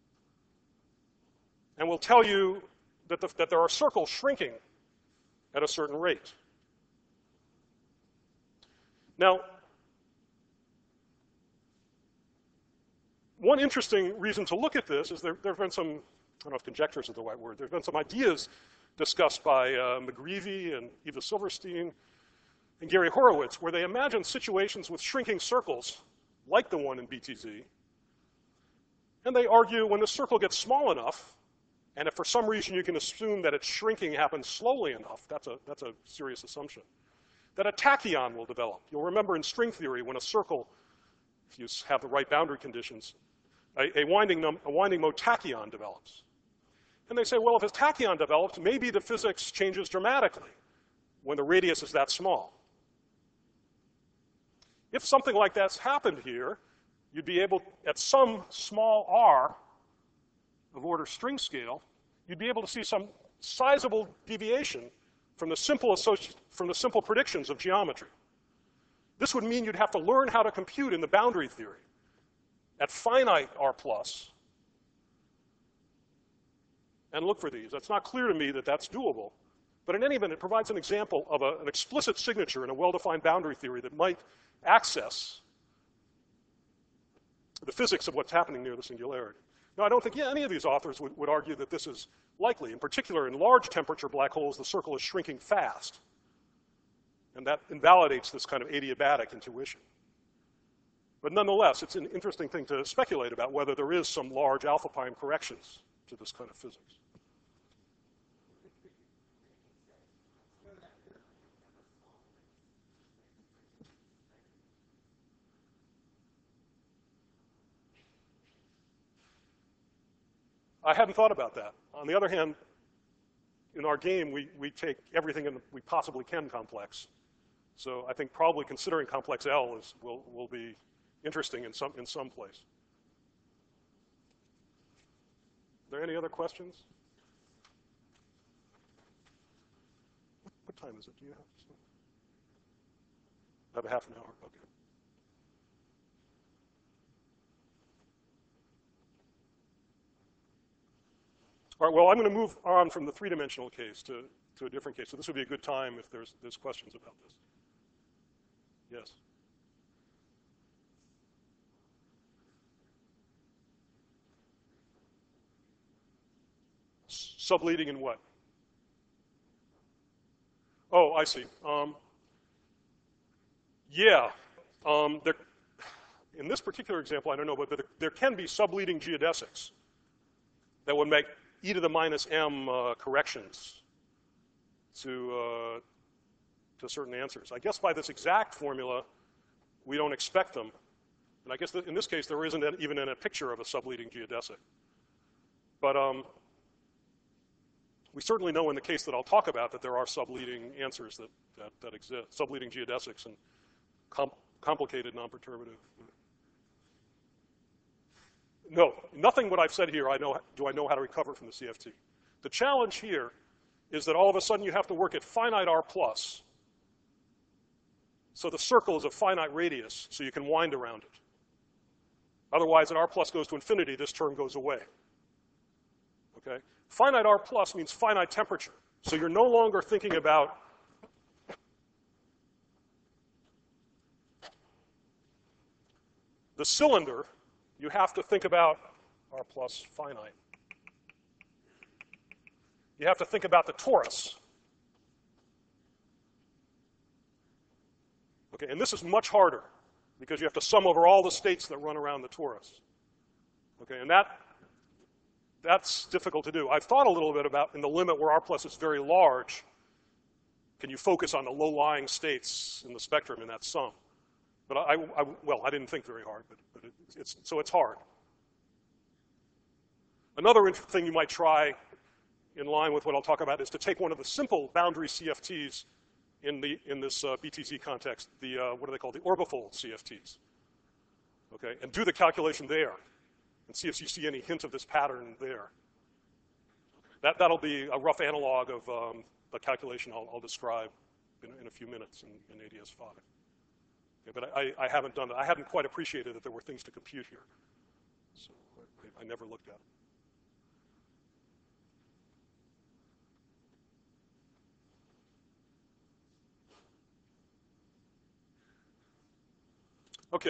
[SPEAKER 1] and will tell you that, the, that there are circles shrinking at a certain rate. Now, one interesting reason to look at this is there, there have been some, I don't know if conjectures is the right word, there have been some ideas discussed by uh, McGreevy and Eva Silverstein and Gary Horowitz, where they imagine situations with shrinking circles, like the one in B T Z, and they argue when the circle gets small enough, and if for some reason you can assume that its shrinking happens slowly enough, that's a, that's a serious assumption, that a tachyon will develop. You'll remember in string theory when a circle, if you have the right boundary conditions, a, a, winding, num, a winding mode tachyon develops. And they say, well, if a tachyon develops, maybe the physics changes dramatically when the radius is that small. If something like that's happened here, you'd be able, at some small r of order string scale, you'd be able to see some sizable deviation from the simple, associ from the simple predictions of geometry. This would mean you'd have to learn how to compute in the boundary theory at finite r plus and look for these. It's not clear to me that that's doable. But in any event, it provides an example of a, an explicit signature in a well-defined boundary theory that might access the physics of what's happening near the singularity. Now, I don't think yeah, any of these authors would, would argue that this is likely. In particular, in large temperature black holes, the circle is shrinking fast. And that invalidates this kind of adiabatic intuition. But nonetheless, it's an interesting thing to speculate about whether there is some large alpha prime corrections to this kind of physics. I hadn't thought about that. On the other hand, in our game, we, we take everything in, we possibly can complex. So I think probably considering complex L is, will, will be interesting in some, in some place. Are there any other questions? What, what time is it? Do you have? I have a half an hour. Okay. All right, well, I'm going to move on from the three-dimensional case to, to a different case. So this would be a good time if there's, there's questions about this. Yes? Subleading in what? Oh, I see. Um, yeah. Um, there, in this particular example, I don't know, but there, there can be subleading geodesics that would make e to the minus m uh, corrections to, uh, to certain answers. I guess by this exact formula, we don't expect them. And I guess that in this case, there isn't even a picture of a subleading geodesic. But um, we certainly know in the case that I'll talk about that there are subleading answers that, that, that exist, subleading geodesics and com complicated non-perturbative. No, nothing what I've said here I know, do I know how to recover from the C F T. The challenge here is that all of a sudden you have to work at finite R plus. So the circle is a finite radius, so you can wind around it. Otherwise, at R plus goes to infinity, this term goes away. Okay? Finite R plus means finite temperature. So you're no longer thinking about the cylinder. You have to think about R plus finite. You have to think about the torus. Okay, and this is much harder because you have to sum over all the states that run around the torus. Okay, and that, that's difficult to do. I've thought a little bit about in the limit where R plus is very large, can you focus on the low-lying states in the spectrum in that sum? But I, I, well, I didn't think very hard, but, but it, it's, so it's hard. Another thing you might try in line with what I'll talk about is to take one of the simple boundary C F Ts in, the, in this uh, B T Z context, the, uh, what are they called, the orbifold C F Ts, okay, and do the calculation there and see if you see any hint of this pattern there. That, that'll be a rough analog of um, the calculation I'll, I'll describe in, in a few minutes in, in A D S five. Okay, but I, I haven't done that. I hadn't quite appreciated that there were things to compute here. So I, I never looked at it. Okay.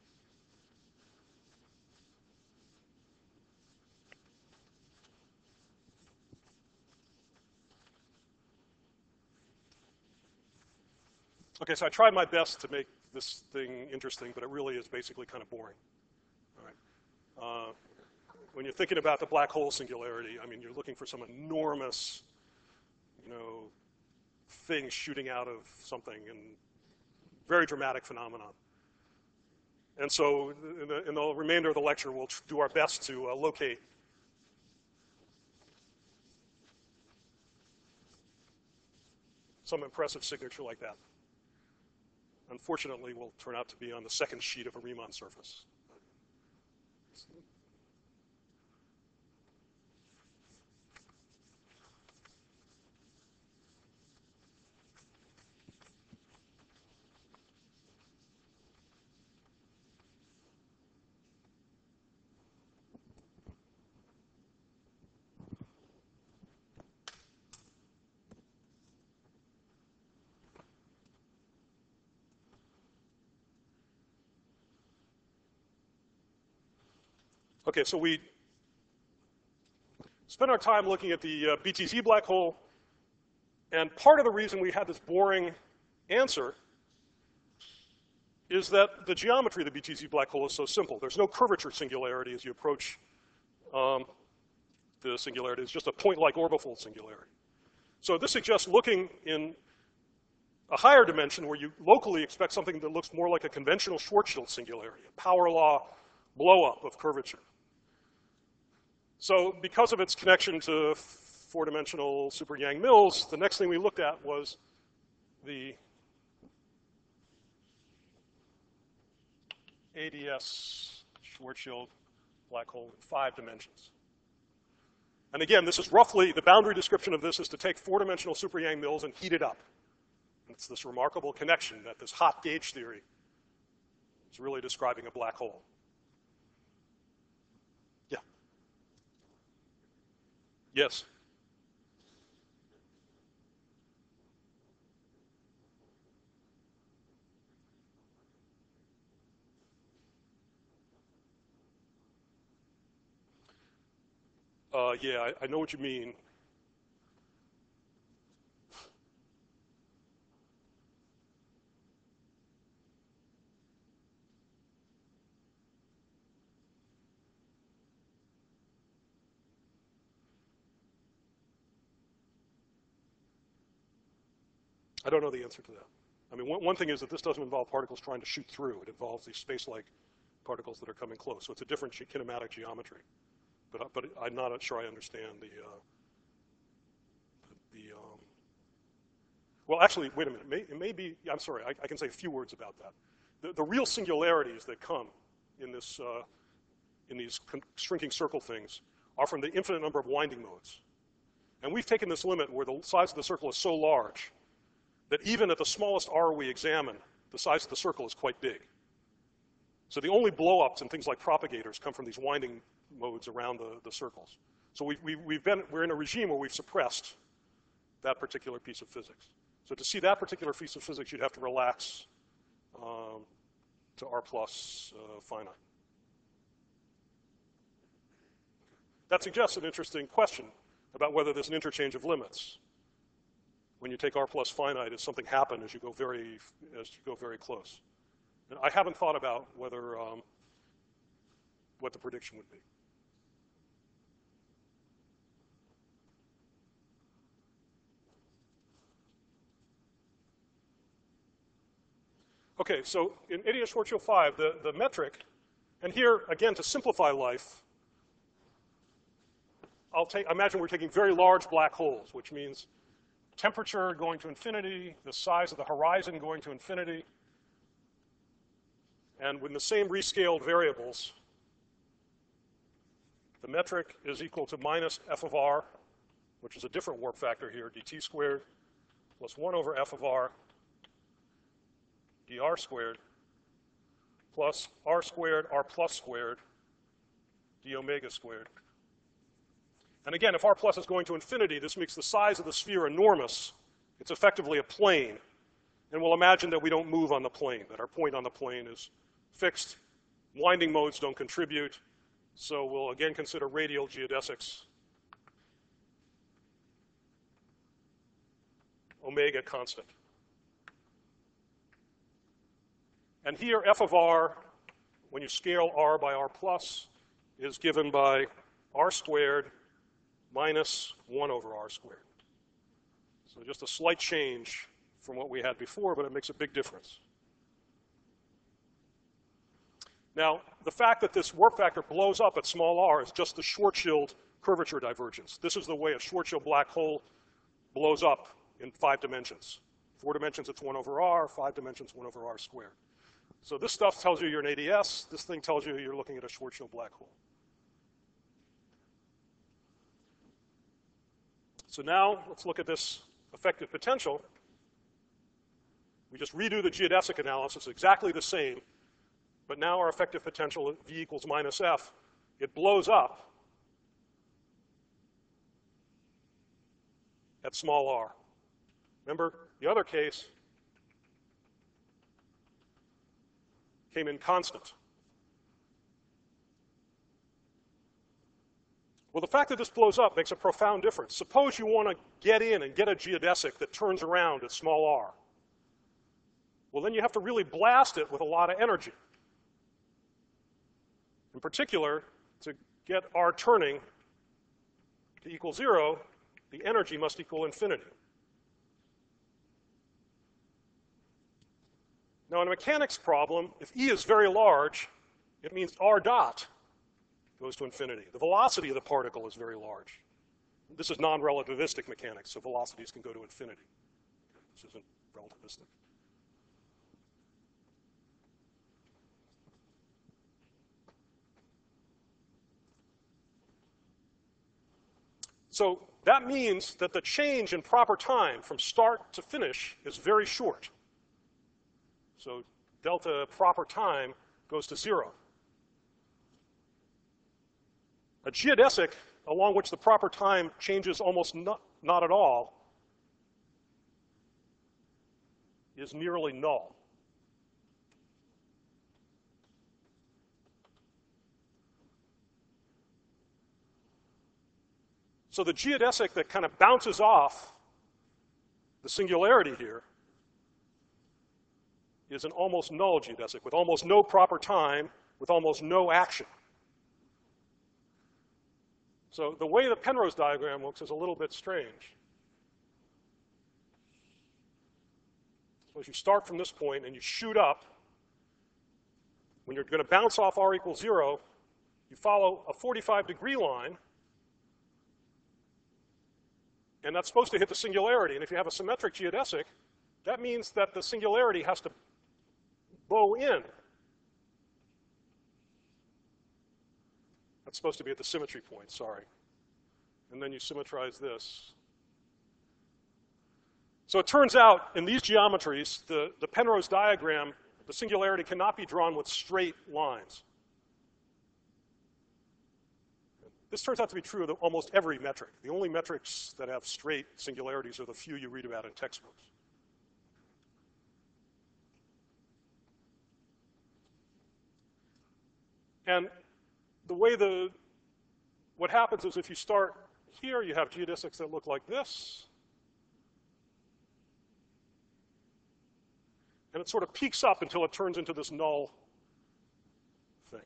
[SPEAKER 1] Okay, so I tried my best to make this thing interesting, but it really is basically kind of boring. All right. Uh, when you're thinking about the black hole singularity, I mean, you're looking for some enormous, you know, thing shooting out of something, and very dramatic phenomenon. And so in the, in the remainder of the lecture, we'll do our best to uh, locate some impressive signature like that. Unfortunately, will turn out to be on the second sheet of a Riemann surface. Okay, so we spent our time looking at the uh, B T Z black hole, and part of the reason we had this boring answer is that the geometry of the B T Z black hole is so simple. There's no curvature singularity as you approach um, the singularity. It's just a point-like orbifold singularity. So this suggests looking in a higher dimension where you locally expect something that looks more like a conventional Schwarzschild singularity, a power law blow-up of curvature. So because of its connection to four-dimensional super Yang-Mills, the next thing we looked at was the A D S Schwarzschild black hole in five dimensions. And again, this is roughly, the boundary description of this is to take four-dimensional super Yang-Mills and heat it up. And it's this remarkable connection that this hot gauge theory is really describing a black hole. Yeah. Yes. Uh, yeah, I, I know what you mean. I don't know the answer to that. I mean, one, one thing is that this doesn't involve particles trying to shoot through. It involves these space-like particles that are coming close. So it's a different ge kinematic geometry. But, but I'm not sure I understand the, uh, the, the um, well, actually, wait a minute. It may, it may be, I'm sorry, I, I can say a few words about that. The, the real singularities that come in, this, uh, in these shrinking circle things are from the infinite number of winding modes. And we've taken this limit where the size of the circle is so large that even at the smallest R we examine, the size of the circle is quite big. So the only blow-ups and things like propagators come from these winding modes around the, the circles. So we, we, we've been, we're in a regime where we've suppressed that particular piece of physics. So to see that particular piece of physics, you'd have to relax um, to R plus uh, finite. That suggests an interesting question about whether there's an interchange of limits. When you take R plus finite, does something happen as you go very, as you go very close? And I haven't thought about whether, um, what the prediction would be. Okay, so in A D S Schwarzschild five, the, the metric, and here, again, to simplify life, I'll take, imagine we're taking very large black holes, which means temperature going to infinity, the size of the horizon going to infinity, and with the same rescaled variables, the metric is equal to minus f of r, which is a different warp factor here, dt squared, plus one over f of r, dr squared, plus r squared, r plus squared, d omega squared. And again, if r plus is going to infinity, this makes the size of the sphere enormous. It's effectively a plane. And we'll imagine that we don't move on the plane, that our point on the plane is fixed. Winding modes don't contribute. So we'll again consider radial geodesics. Omega constant. And here, f of r, when you scale r by r plus, is given by r squared minus one over r squared. So just a slight change from what we had before, but it makes a big difference. Now, the fact that this warp factor blows up at small r is just the Schwarzschild curvature divergence. This is the way a Schwarzschild black hole blows up in five dimensions. Four dimensions, it's one over r. Five dimensions, one over r squared. So this stuff tells you you're an A D S. This thing tells you you're looking at a Schwarzschild black hole. So now let's look at this effective potential. We just redo the geodesic analysis, exactly the same, but now our effective potential at V equals minus F, it blows up at small r. Remember, the other case came in constant. Well, the fact that this blows up makes a profound difference. Suppose you want to get in and get a geodesic that turns around at small r. Well, then you have to really blast it with a lot of energy. In particular, to get r turning to equal zero, the energy must equal infinity. Now, in a mechanics problem, if E is very large, it means r dot goes to infinity. The velocity of the particle is very large. This is non-relativistic mechanics, so velocities can go to infinity. This isn't relativistic. So that means that the change in proper time from start to finish is very short. So delta proper time goes to zero. A geodesic along which the proper time changes almost not, not at all is nearly null. So the geodesic that kind of bounces off the singularity here is an almost null geodesic with almost no proper time, with almost no action. So the way the Penrose diagram looks is a little bit strange. So as you start from this point and you shoot up, when you're going to bounce off r equals zero, you follow a forty-five degree line, and that's supposed to hit the singularity. And if you have a symmetric geodesic, that means that the singularity has to bow in. That's supposed to be at the symmetry point, sorry. And then you symmetrize this. So it turns out in these geometries, the, the Penrose diagram, the singularity cannot be drawn with straight lines. This turns out to be true of almost every metric. The only metrics that have straight singularities are the few you read about in textbooks. And the way the, what happens is if you start here, you have geodesics that look like this. And it sort of peaks up until it turns into this null thing.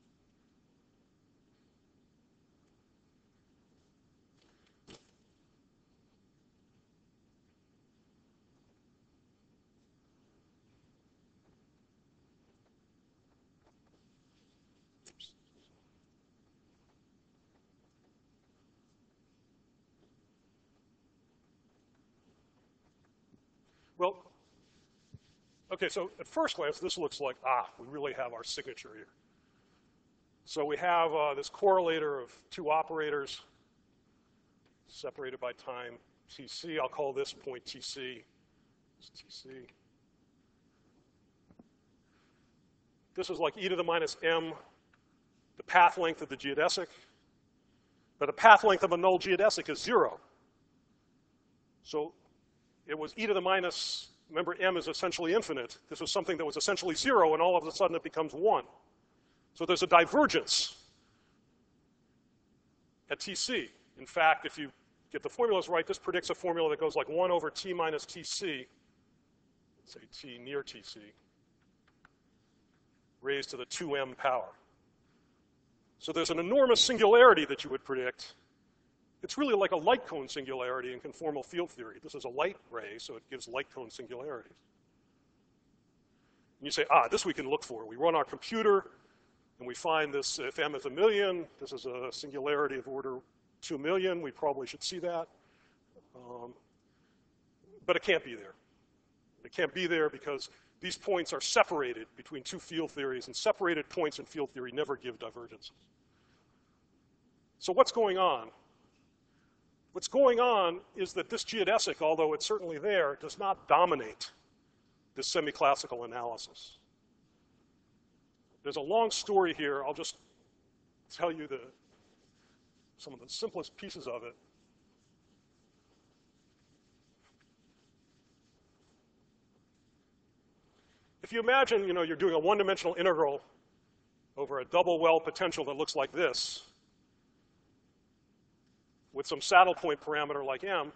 [SPEAKER 1] Well, okay, so at first glance, this looks like, ah, we really have our signature here. So we have uh, this correlator of two operators separated by time T C. I'll call this point T C. This T C. This is like e to the minus m, the path length of the geodesic. But the path length of a null geodesic is zero. So it was e to the minus, remember m is essentially infinite. This was something that was essentially zero, and all of a sudden it becomes one. So there's a divergence at T C. In fact, if you get the formulas right, this predicts a formula that goes like one over t minus T C, say t near T C, raised to the two m power. So there's an enormous singularity that you would predict. It's really like a light cone singularity in conformal field theory. This is a light ray, so it gives light cone singularities. And you say, ah, this we can look for. We run our computer, and we find this, if m is a million, this is a singularity of order two million. We probably should see that. Um, but it can't be there. It can't be there because these points are separated between two field theories, and separated points in field theory never give divergences. So what's going on? What's going on is that this geodesic, although it's certainly there, does not dominate this semi-classical analysis. There's a long story here. I'll just tell you the, some of the simplest pieces of it. If you imagine, you know, you're doing a one-dimensional integral over a double well potential that looks like this, with some saddle point parameter like m,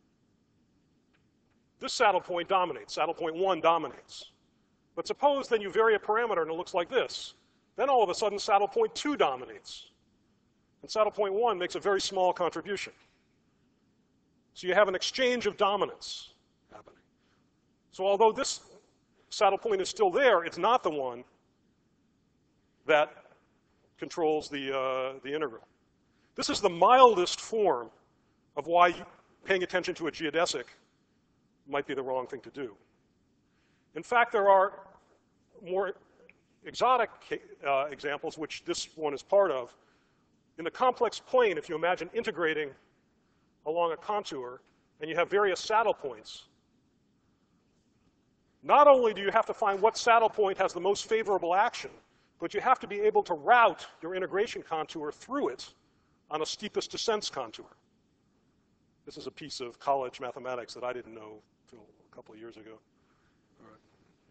[SPEAKER 1] this saddle point dominates. Saddle point one dominates. But suppose then you vary a parameter and it looks like this. Then all of a sudden saddle point two dominates. And saddle point one makes a very small contribution. So you have an exchange of dominance happening. So although this saddle point is still there, it's not the one that controls the, uh, the integral. This is the mildest form of why you, paying attention to a geodesic might be the wrong thing to do. In fact, there are more exotic uh, examples, which this one is part of. In the complex plane, if you imagine integrating along a contour, and you have various saddle points, not only do you have to find what saddle point has the most favorable action, but you have to be able to route your integration contour through it on a steepest descents contour. This is a piece of college mathematics that I didn't know until a couple of years ago. All right.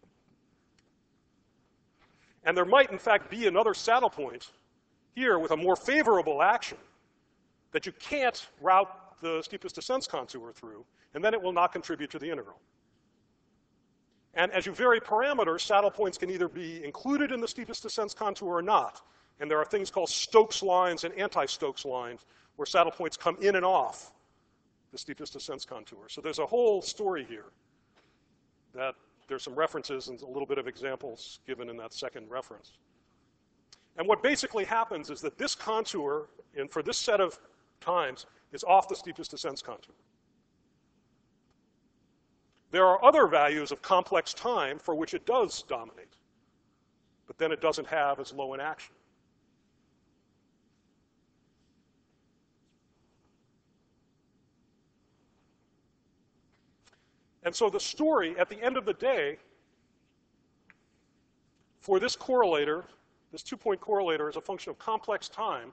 [SPEAKER 1] And there might, in fact, be another saddle point here with a more favorable action that you can't route the steepest descents contour through, and then it will not contribute to the integral. And as you vary parameters, saddle points can either be included in the steepest descents contour or not. And there are things called Stokes lines and anti-Stokes lines where saddle points come in and off the steepest descents contour. So there's a whole story here that there's some references and a little bit of examples given in that second reference. And what basically happens is that this contour, in, for this set of times, is off the steepest descents contour. There are other values of complex time for which it does dominate, but then it doesn't have as low an action. And so the story, at the end of the day, for this correlator, this two-point correlator as a function of complex time,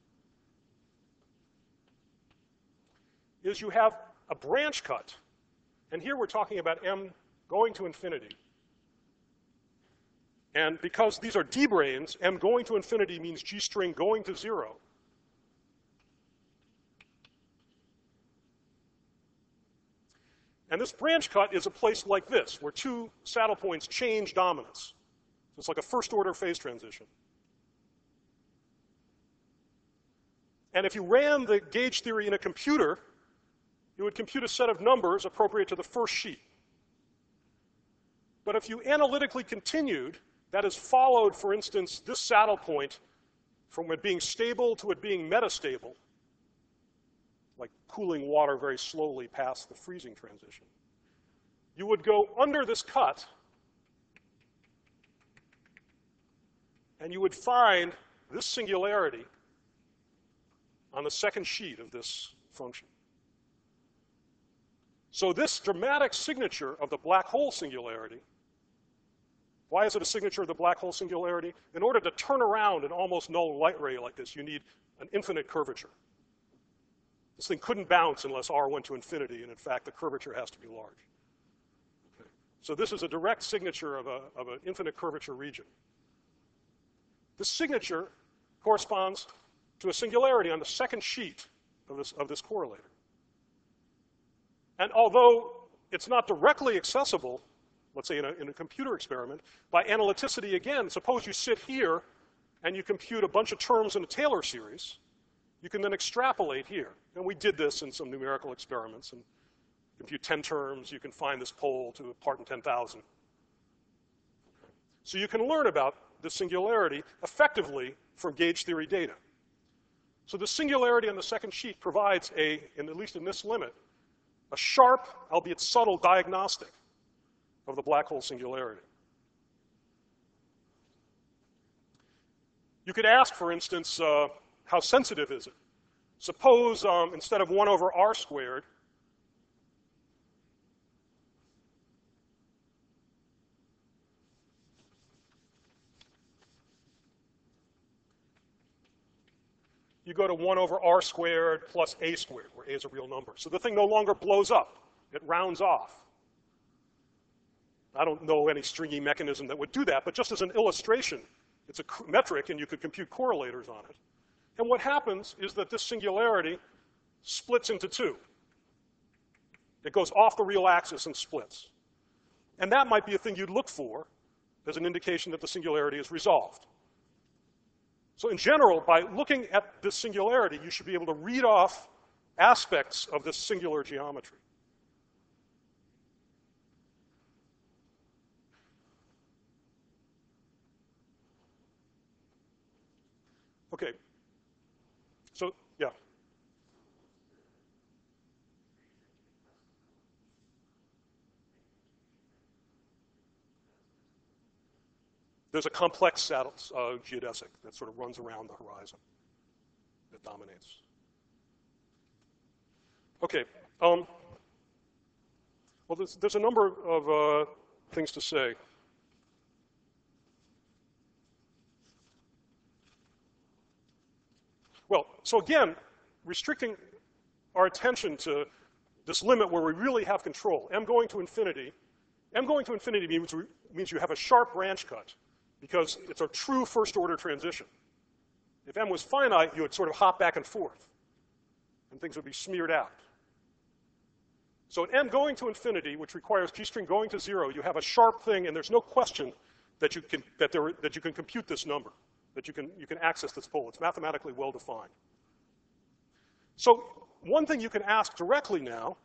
[SPEAKER 1] is you have a branch cut. And here we're talking about m going to infinity. And because these are d-branes, m going to infinity means G string going to zero. And this branch cut is a place like this, where two saddle points change dominance. So it's like a first-order phase transition. And if you ran the gauge theory in a computer, it would compute a set of numbers appropriate to the first sheet. But if you analytically continued, that is followed, for instance, this saddle point from it being stable to it being metastable, like cooling water very slowly past the freezing transition, you would go under this cut, and you would find this singularity on the second sheet of this function. So this dramatic signature of the black hole singularity, why is it a signature of the black hole singularity? In order to turn around an almost null light ray like this, you need an infinite curvature. This thing couldn't bounce unless R went to infinity, and in fact, the curvature has to be large. Okay. So this is a direct signature of, a, of an infinite curvature region. This signature corresponds to a singularity on the second sheet of this, of this correlator. And although it's not directly accessible, let's say in a, in a computer experiment, by analyticity again, suppose you sit here and you compute a bunch of terms in a Taylor series, you can then extrapolate here. And we did this in some numerical experiments. And compute ten terms, you can find this pole to a part in ten thousand. So you can learn about the singularity effectively from gauge theory data. So the singularity on the second sheet provides a, in, at least in this limit, a sharp, albeit subtle, diagnostic of the black hole singularity. You could ask, for instance, uh, how sensitive is it? Suppose um, instead of one over r squared, you go to one over r squared plus a squared, where a is a real number. So the thing no longer blows up. It rounds off. I don't know any stringy mechanism that would do that, but just as an illustration, it's a metric, and you could compute correlators on it. And what happens is that this singularity splits into two. It goes off the real axis and splits. And that might be a thing you'd look for as an indication that the singularity is resolved. So in general, by looking at this singularity, you should be able to read off aspects of this singular geometry. Okay. So, yeah. there's a complex uh, geodesic that sort of runs around the horizon that dominates. Okay. Um, well, there's, there's a number of uh, things to say. Well, so again, restricting our attention to this limit where we really have control, m going to infinity. M going to infinity means, means you have a sharp branch cut because it's a true first-order transition. If m was finite, you would sort of hop back and forth, and things would be smeared out. So at m going to infinity, which requires g-string going to zero, you have a sharp thing, and there's no question that you can, that there, that you can compute this number, that you can, you can access this pole. It's mathematically well-defined. So one thing you can ask directly now,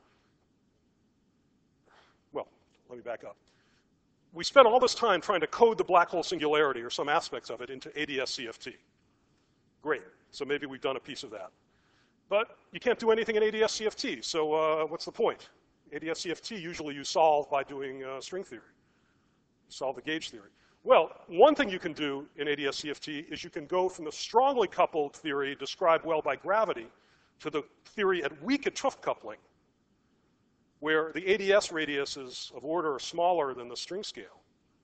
[SPEAKER 1] well, let me back up. We spent all this time trying to code the black hole singularity or some aspects of it into A D S C F T. Great, so maybe we've done a piece of that. But you can't do anything in A D S C F T, so uh, what's the point? A D S C F T usually you solve by doing uh, string theory. You solve the gauge theory. Well, one thing you can do in A D S C F T is you can go from the strongly coupled theory described well by gravity to the theory at weak at Tooth coupling, where the A D S radiuses of order are smaller than the string scale.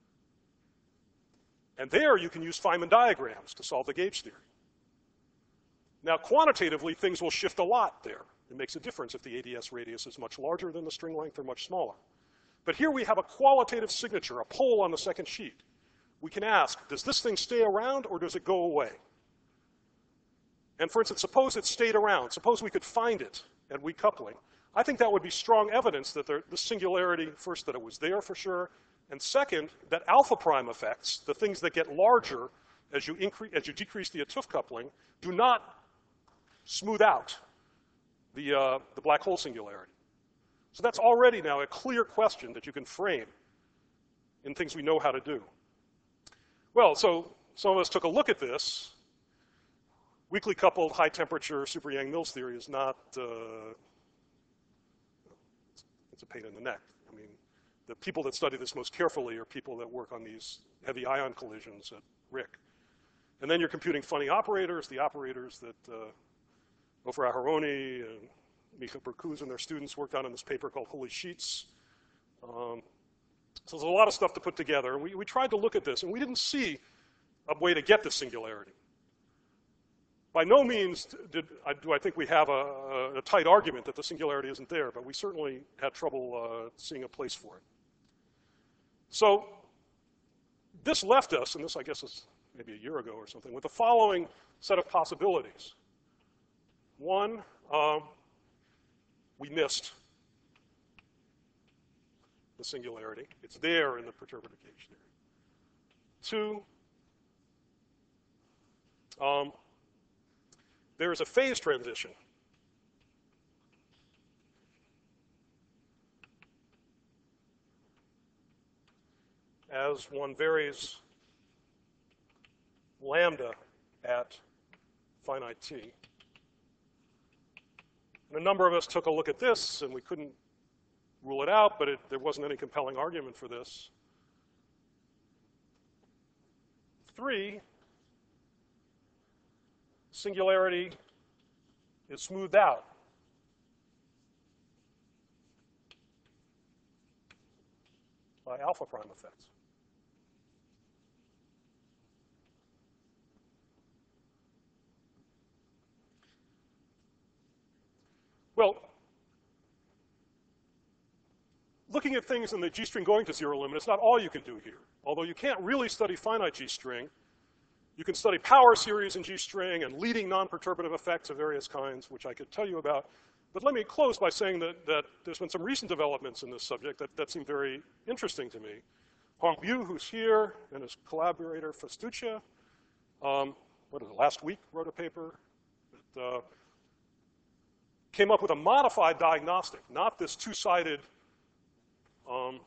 [SPEAKER 1] And there you can use Feynman diagrams to solve the gauge theory. Now, quantitatively, things will shift a lot there. It makes a difference if the A D S radius is much larger than the string length or much smaller. But here we have a qualitative signature, a pole on the second sheet. We can ask, does this thing stay around or does it go away? And for instance, suppose it stayed around. Suppose we could find it at weak coupling. I think that would be strong evidence that there, the singularity, first, that it was there for sure, and second, that alpha prime effects, the things that get larger as you, increase, as you decrease the Tooth coupling, do not smooth out the, uh, the black hole singularity. So that's already now a clear question that you can frame in things we know how to do. Well, so some of us took a look at this. Weakly coupled high temperature super Yang-Mills theory is not, uh, it's a pain in the neck. I mean, the people that study this most carefully are people that work on these heavy ion collisions at R I C. And then you're computing funny operators, the operators that uh, Ofer Aharoni and Micha Berkuz and their students worked on in this paper called Holy Sheets. Um, so there's a lot of stuff to put together. And we, we tried to look at this, and we didn't see a way to get the singularity. By no means did, I, do I think we have a, a, a tight argument that the singularity isn't there, but we certainly had trouble uh, seeing a place for it. So this left us, and this I guess is maybe a year ago or something, with the following set of possibilities. One, um, we missed the singularity. It's there in the perturbative gauge theory. Two, um, there is a phase transition. As one varies lambda at finite t. And a number of us took a look at this, and we couldn't rule it out, but it, there wasn't any compelling argument for this. Three, singularity is smoothed out. By alpha prime effects. Well, looking at things in the G-string going to zero limit, it's not all you can do here. Although you can't really study finite G-string, you can study power series in G-string and leading non-perturbative effects of various kinds, which I could tell you about. But let me close by saying that, that there's been some recent developments in this subject that, that seem very interesting to me. Hong Bu, who's here, and his collaborator, Festuccia, um, what is it, last week wrote a paper that uh, came up with a modified diagnostic, not this two-sided um,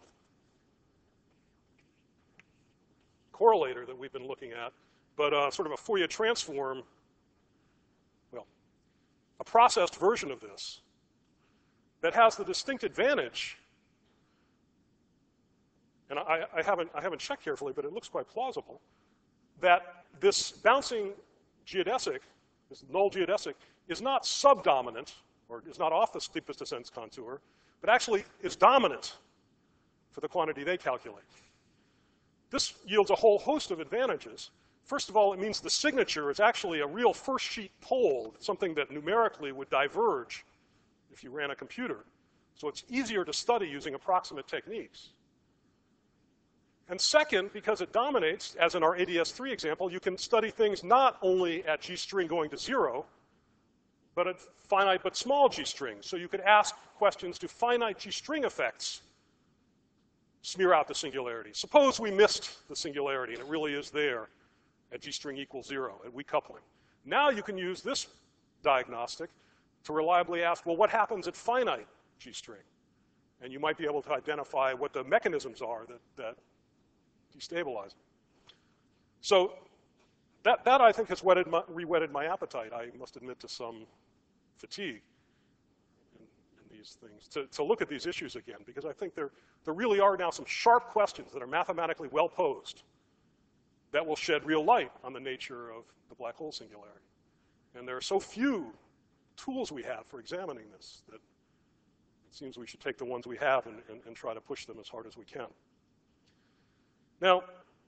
[SPEAKER 1] correlator that we've been looking at, but uh, sort of a Fourier transform, well, a processed version of this that has the distinct advantage and I, I, haven't, I haven't checked carefully, but it looks quite plausible, that this bouncing geodesic, this null geodesic, is not subdominant, or is not off the steepest descent contour, but actually is dominant for the quantity they calculate. This yields a whole host of advantages. First of all, it means the signature is actually a real first sheet pole, something that numerically would diverge if you ran a computer. So it's easier to study using approximate techniques. And second, because it dominates, as in our A D S three example, you can study things not only at G string going to zero, but at finite but small G strings. So you could ask questions, do finite G string effects smear out the singularity? Suppose we missed the singularity and it really is there at G string equals zero, at weak coupling. Now you can use this diagnostic to reliably ask, well, what happens at finite G string? And you might be able to identify what the mechanisms are that, that destabilize it. So that, that I think has whetted my, re-whetted my appetite, I must admit, to some fatigue in, in these things, to, to look at these issues again, because I think there, there really are now some sharp questions that are mathematically well posed that will shed real light on the nature of the black hole singularity. And there are so few tools we have for examining this that it seems we should take the ones we have and, and, and try to push them as hard as we can. Now,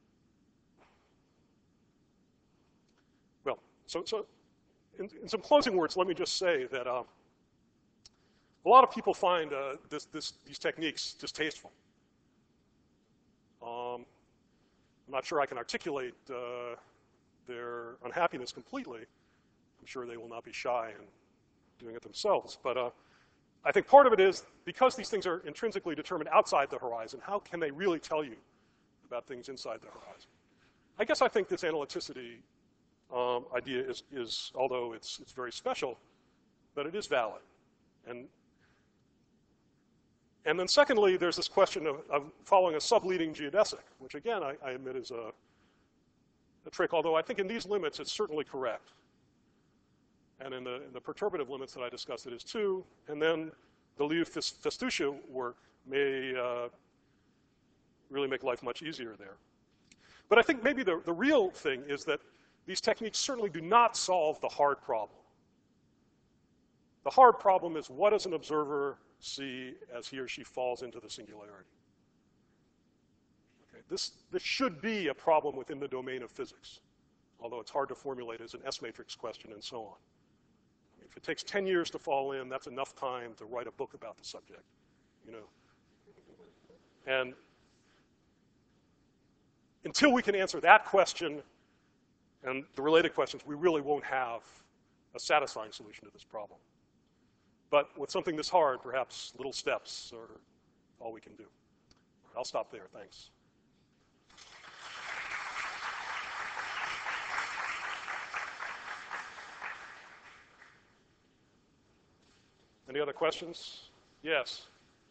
[SPEAKER 1] well, so, so in, in some closing words, let me just say that uh, a lot of people find uh, this, this, these techniques distasteful. Um, I'm not sure I can articulate uh, their unhappiness completely. I'm sure they will not be shy in doing it themselves. But uh, I think part of it is because these things are intrinsically determined outside the horizon, how can they really tell you about things inside the horizon? I guess I think this analyticity um, idea is, is, although it's, it's very special, but it is valid. And, and then secondly, there's this question of, of following a subleading geodesic, which again, I, I admit is a, a trick, although I think in these limits, it's certainly correct. And in the, in the perturbative limits that I discussed, it is too. And then the Liu-Festuccia work may uh, really make life much easier there. But I think maybe the, the real thing is that these techniques certainly do not solve the hard problem. The hard problem is, what does an observer see as he or she falls into the singularity? Okay, this, this should be a problem within the domain of physics, although it's hard to formulate as an S-matrix question and so on. If it takes ten years to fall in, that's enough time to write a book about the subject, you know. And until we can answer that question and the related questions, we really won't have a satisfying solution to this problem. But with something this hard, perhaps little steps are all we can do. I'll stop there. Thanks. Any other questions? Yes.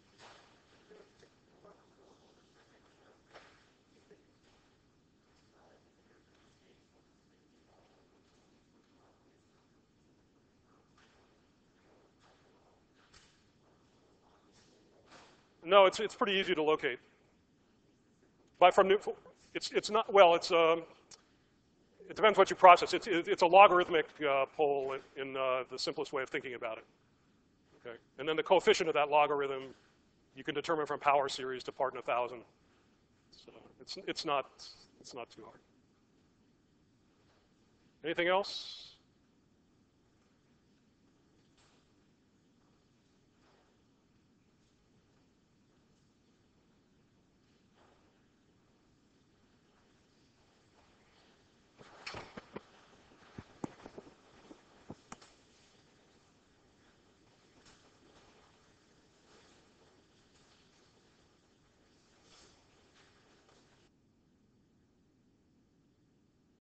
[SPEAKER 1] No, it's, it's pretty easy to locate. But from new, it's, it's not, well, it's, um, it depends what you process. It's, it's a logarithmic uh, pole in, in uh, the simplest way of thinking about it. Okay. And then the coefficient of that logarithm, you can determine from power series to part in a thousand. So it's, it's, not, it's not too hard. Anything else?